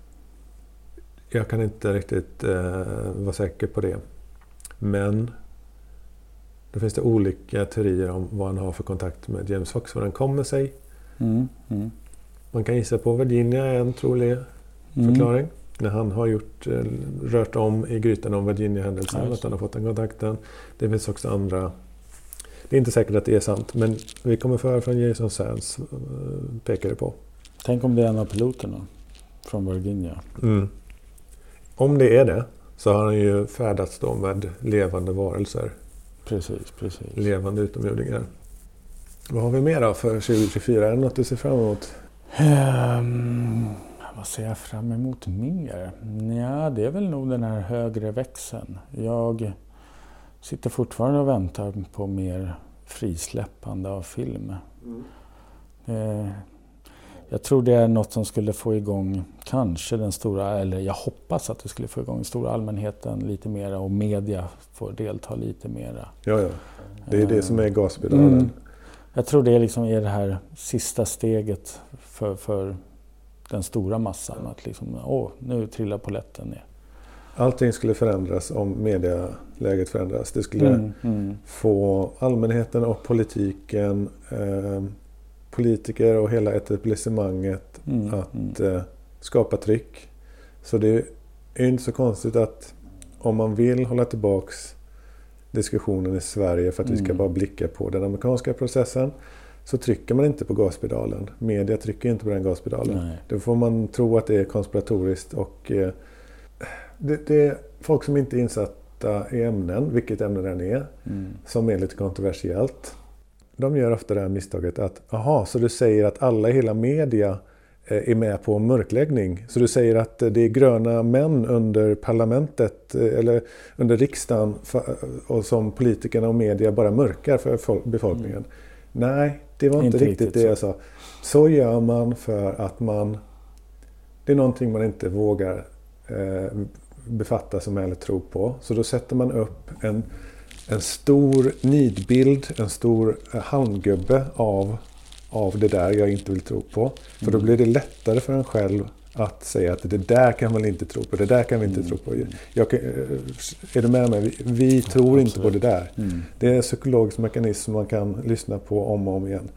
jag kan inte riktigt eh, vara säker på det. Men det finns det olika teorier om vad han har för kontakt med James Fox, vad den kommer sig. Mm, mm. Man kan gissa på Virginia är en trolig Mm. förklaring. När han har gjort, rört om i grytan om Virginia-händelsen, Ja, att han har fått den kontakten. Det finns också andra. Det är inte säkert att det är sant, men vi kommer föra från Jason Sands, pekar det på. Tänk om det är en av piloterna från Virginia. Mm. Om det är det så har han ju färdats då med levande varelser. Precis, precis. Levande utomjordingar. Vad har vi mer då för tjugo tjugofyra? Är det något du ser fram emot? Um, vad ser jag fram emot mer? Ja, det är väl nog den här högre växeln. Jag sitter fortfarande och väntar på mer frisläppande av film. Mm. Eh, jag tror det är något som skulle få igång kanske den stora, eller jag hoppas att det skulle få igång den stora allmänheten lite mera och media får delta lite mera. Ja, ja. Det är det som är gaspedalen. Mm. Jag tror det liksom är det här sista steget för, för den stora massan. Att liksom, åh, nu trillar polletten ner. Allting skulle förändras om medialäget förändras. Det skulle Mm, mm. få allmänheten och politiken, eh, politiker och hela etablissemanget Mm, att eh, skapa tryck. Så det är inte så konstigt att om man vill hålla tillbaks diskussionen i Sverige för att mm. vi ska bara blicka på den amerikanska processen, så trycker man inte på gaspedalen. Media trycker inte på den gaspedalen. Nej. Då får man tro att det är konspiratoriskt och eh, det, det är folk som inte är insatta i ämnen, vilket ämne den är, Mm. som är lite kontroversiellt. De gör ofta det här misstaget att, aha, så du säger att alla i hela media är med på mörkläggning. Så du säger att det är gröna män under parlamentet eller under riksdagen och som politikerna och media bara mörkar för befolkningen. Mm. Nej, det var inte, inte riktigt, riktigt det jag sa. Så gör man för att man, det är någonting man inte vågar eh, befatta sig med eller tro på. Så då sätter man upp en, en stor nidbild, en stor halmgubbe av av det där jag inte vill tro på. För mm. då blir det lättare för en själv att säga att det där kan man inte tro på, det där kan vi inte mm. tro på. Jag kan, är du med mig? Vi, vi tror Absolut. inte på det där. Mm. Det är en psykologisk mekanism som man kan lyssna på om och om igen.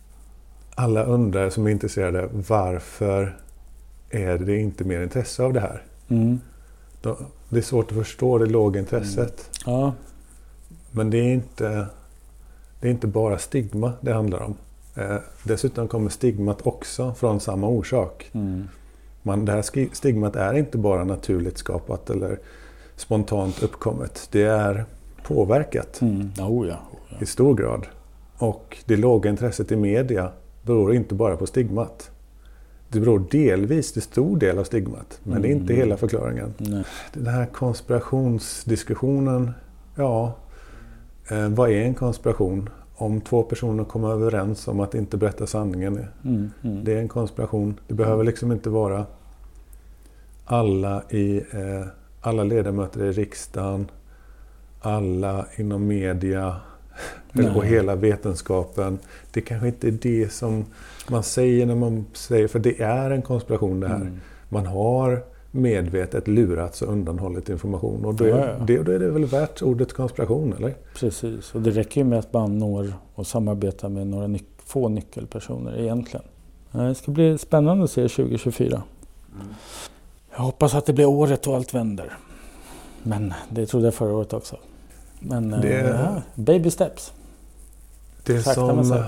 Alla undrar som är intresserade, varför är det inte mer intresse av det här? Mm. Det är svårt att förstå det låga intresset. Mm. Ja. Men det är inte, det är inte bara stigma det handlar om. Eh, dessutom kommer stigmat också från samma orsak. Mm. Man, det här stigmat är inte bara naturligt skapat eller spontant uppkommet. Det är påverkat Mm. Oh ja, oh ja. i stor grad. Och det låga intresset i media beror inte bara på stigmat. Det beror delvis till stor del av stigmat, men mm. det är inte hela förklaringen. Nej. Den här konspirationsdiskussionen, ja, eh, vad är en konspiration? Om två personer kommer överens om att inte berätta sanningen, Mm. Mm. det är en konspiration. Det behöver liksom inte vara alla, i, eh, alla ledamöter i riksdagen, alla inom media Nej. och hela vetenskapen. Det kanske inte är det som man säger när man säger, för det är en konspiration det här. Mm. Man har medvetet lurats och undanhållit information. Och då är, ja, ja. Det, då är det väl värt ordet konspiration, eller? Precis, och det räcker ju med att man når och samarbetar med några nyc- få nyckelpersoner egentligen. Det ska bli spännande att se tjugo tjugofyra. Mm. Jag hoppas att det blir året och allt vänder. Men det trodde jag förra året också. Men det, ja, baby steps. Det är som...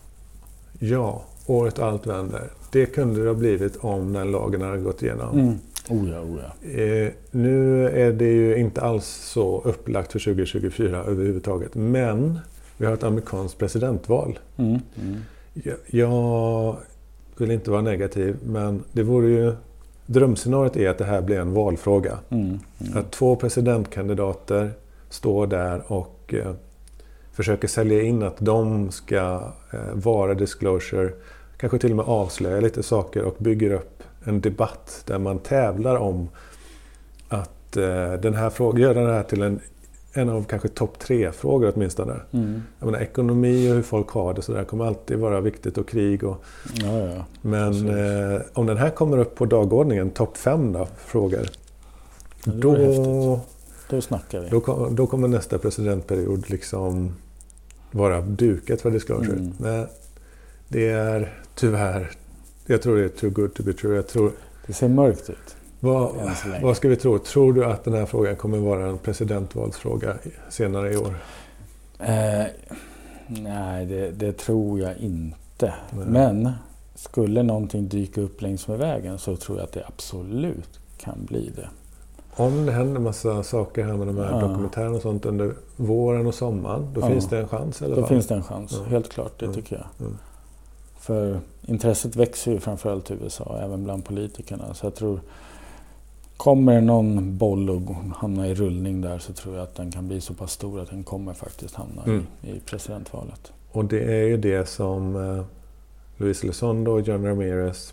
Ja, året och allt vänder. Det kunde det ha blivit om den lagen hade gått igenom. Mm. Oh ja, oh ja. Eh, nu är det ju inte alls så upplagt för tjugo tjugofyra överhuvudtaget. Men vi har ett amerikanskt presidentval. Mm. Mm. Jag, jag vill inte vara negativ, men det vore ju... Drömscenariot är att det här blir en valfråga. Mm. Mm. Att två presidentkandidater står där och eh, försöker sälja in att de ska eh, vara disclosure, kanske till och med avslöja lite saker och bygger upp en debatt där man tävlar om att eh, den här frågan, gör den här till en, en av kanske topp tre frågor åtminstone. Mm. Jag menar, ekonomi och hur folk har det så där kommer alltid vara viktigt, och krig och ja, ja. men eh, om den här kommer upp på dagordningen, topp fem då, frågor, ja, då Då snackar vi. Då, då kommer nästa presidentperiod liksom vara duket för disclosure. Mm. Men det är tyvärr, jag tror det är too good to be true. Jag tror, det ser mörkt ut. Vad, vad ska vi tro? Tror du att den här frågan kommer vara en presidentvalsfråga senare i år? Eh, nej, det, det tror jag inte. Nej. Men skulle någonting dyka upp längs med vägen så tror jag att det absolut kan bli det. Om det händer massa saker här med de här ja. dokumentärerna och sånt under våren och sommaren, då ja. finns det en chans? Eller då vad? finns det en chans, ja. helt klart, det ja. tycker jag. Ja. För intresset växer ju framförallt i U S A, även bland politikerna. Så jag tror, kommer någon boll och hamna i rullning där, så tror jag att den kan bli så pass stor att den kommer faktiskt hamna mm. i, i presidentvalet. Och det är ju det som eh, Luis Elizondo och John Ramirez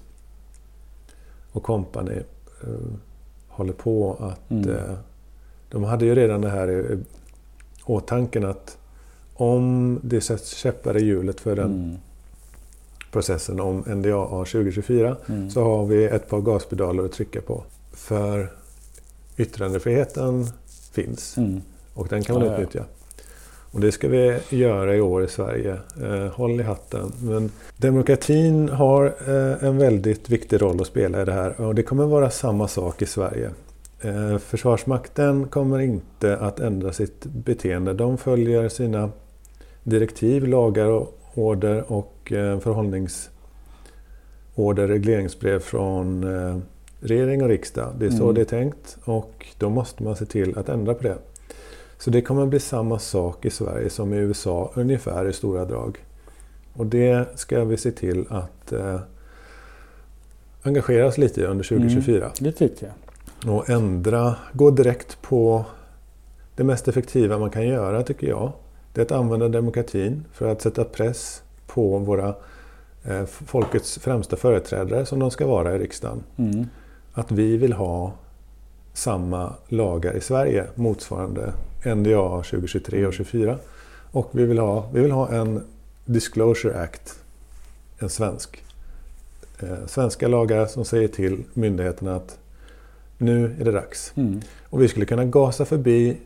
och company eh, håller på att... Mm. Eh, de hade ju redan det här i åtanken att om det sätts käppar i hjulet för den mm. processen om N D A A tjugo tjugofyra mm. så har vi ett par gaspedaler att trycka på. För yttrandefriheten finns mm. och den kan man ja, utnyttja. Ja. Och det ska vi göra i år i Sverige. Eh, håll i hatten. Men demokratin har eh, en väldigt viktig roll att spela i det här. Och det kommer vara samma sak i Sverige. Eh, Försvarsmakten kommer inte att ändra sitt beteende. De följer sina direktiv, lagar och order och eh, förhållningsorder, regleringsbrev från eh, regering och riksdag. Det är så mm. det är tänkt. Och då måste man se till att ändra på det. Så det kommer bli samma sak i Sverige som i U S A, ungefär i stora drag. Och det ska vi se till att eh, engagera oss lite under tjugo tjugofyra. Mm, det tycker jag. Och ändra, gå direkt på det mest effektiva man kan göra, tycker jag. Det är att använda demokratin för att sätta press på våra eh, folkets främsta företrädare som de ska vara i riksdagen. Mm. Att vi vill ha samma lagar i Sverige motsvarande N D A tjugo tjugotre och tjugofyra. Och vi vill ha, vi vill ha en Disclosure Act, en svensk. Eh, svenska lagar som säger till myndigheterna att nu är det dags. Mm. Och vi skulle kunna gasa förbi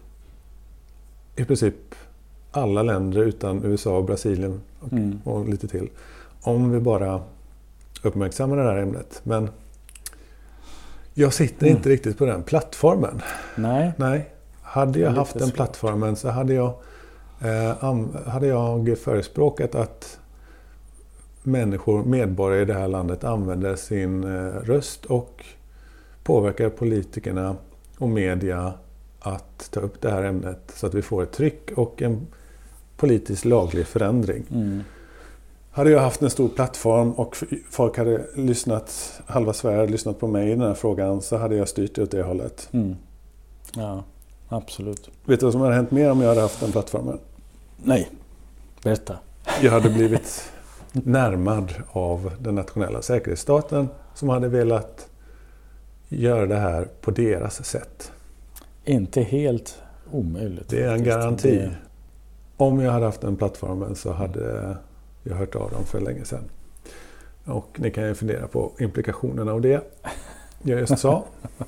i princip alla länder utan U S A och Brasilien och, mm. och lite till. Om vi bara uppmärksammar det här ämnet. Men jag sitter mm. inte riktigt på den plattformen. Nej. Nej. Hade jag haft den plattformen så hade jag, eh, am, hade jag förespråkat att människor, medborgare i det här landet använder sin röst och påverkar politikerna och media att ta upp det här ämnet så att vi får ett tryck och en politisk laglig förändring. Mm. Hade jag haft en stor plattform och folk hade lyssnat, halva Sverige hade lyssnat på mig i den här frågan, så hade jag styrt åt det hållet. Mm. Ja, absolut. Vet du vad som hade hänt mer om jag hade haft den plattformen? Nej, berätta. Jag hade blivit närmad av den nationella säkerhetsstaten som hade velat göra det här på deras sätt. Inte helt omöjligt. Det är en garanti. Det... Om jag hade haft den plattformen så hade jag hört av dem för länge sedan. Och ni kan ju fundera på implikationerna av det jag just sa.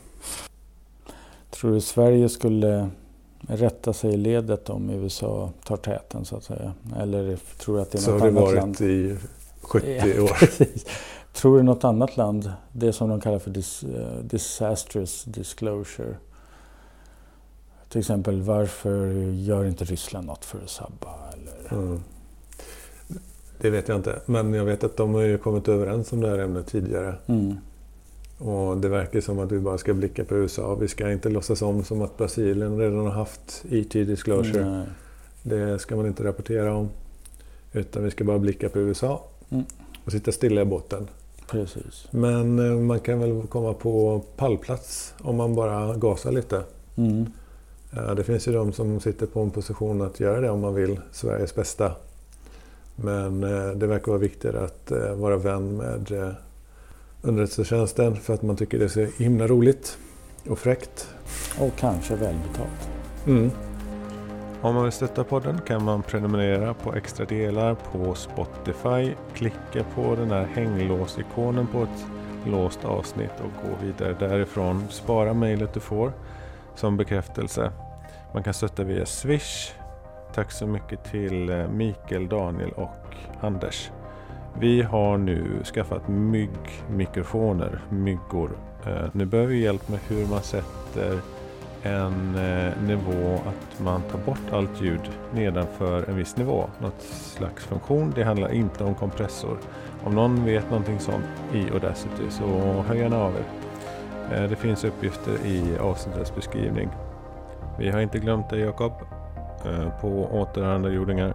Tror du Sverige skulle rätta sig i ledet om U S A tar täten så att säga? Eller tror du att det är så något har det annat varit land? I sjuttio ja, år. Precis. Tror du något annat land, det som de kallar för dis, uh, disastrous disclosure? Till exempel, varför gör inte Ryssland något för att sabba? Eller? Mm. Det vet jag inte. Men jag vet att de har ju kommit överens om det här ämnet tidigare. Mm. Och det verkar som att vi bara ska blicka på U S A. Vi ska inte låtsas om som att Brasilien redan har haft E T disclosure. Nej. Det ska man inte rapportera om. Utan vi ska bara blicka på U S A. Mm. Och sitta stilla i båten. Precis. Men man kan väl komma på pallplats om man bara gasar lite. Mm. Det finns ju de som sitter på en position att göra det om man vill Sveriges bästa. Men det verkar vara viktigare att vara vän med underrättelsetjänsten för att man tycker det är så himla roligt och fräckt. Och kanske välbetalt. Mm. Om man vill stötta podden kan man prenumerera på extra delar på Spotify. Klicka på den här hänglås-ikonen på ett låst avsnitt och gå vidare därifrån. Spara mejlet du får som bekräftelse. Man kan stötta via Swish. Tack så mycket till Mikael, Daniel och Anders. Vi har nu skaffat myggmikrofoner, myggor. Eh, nu behöver vi hjälp med hur man sätter en eh, nivå att man tar bort allt ljud nedanför en viss nivå. Något slags funktion. Det handlar inte om kompressor. Om någon vet någonting sånt i Audacity så hör gärna av er. Eh, det finns uppgifter i avsnittets beskrivning. Vi har inte glömt dig, Jakob. Eh, på återhörande jordingar.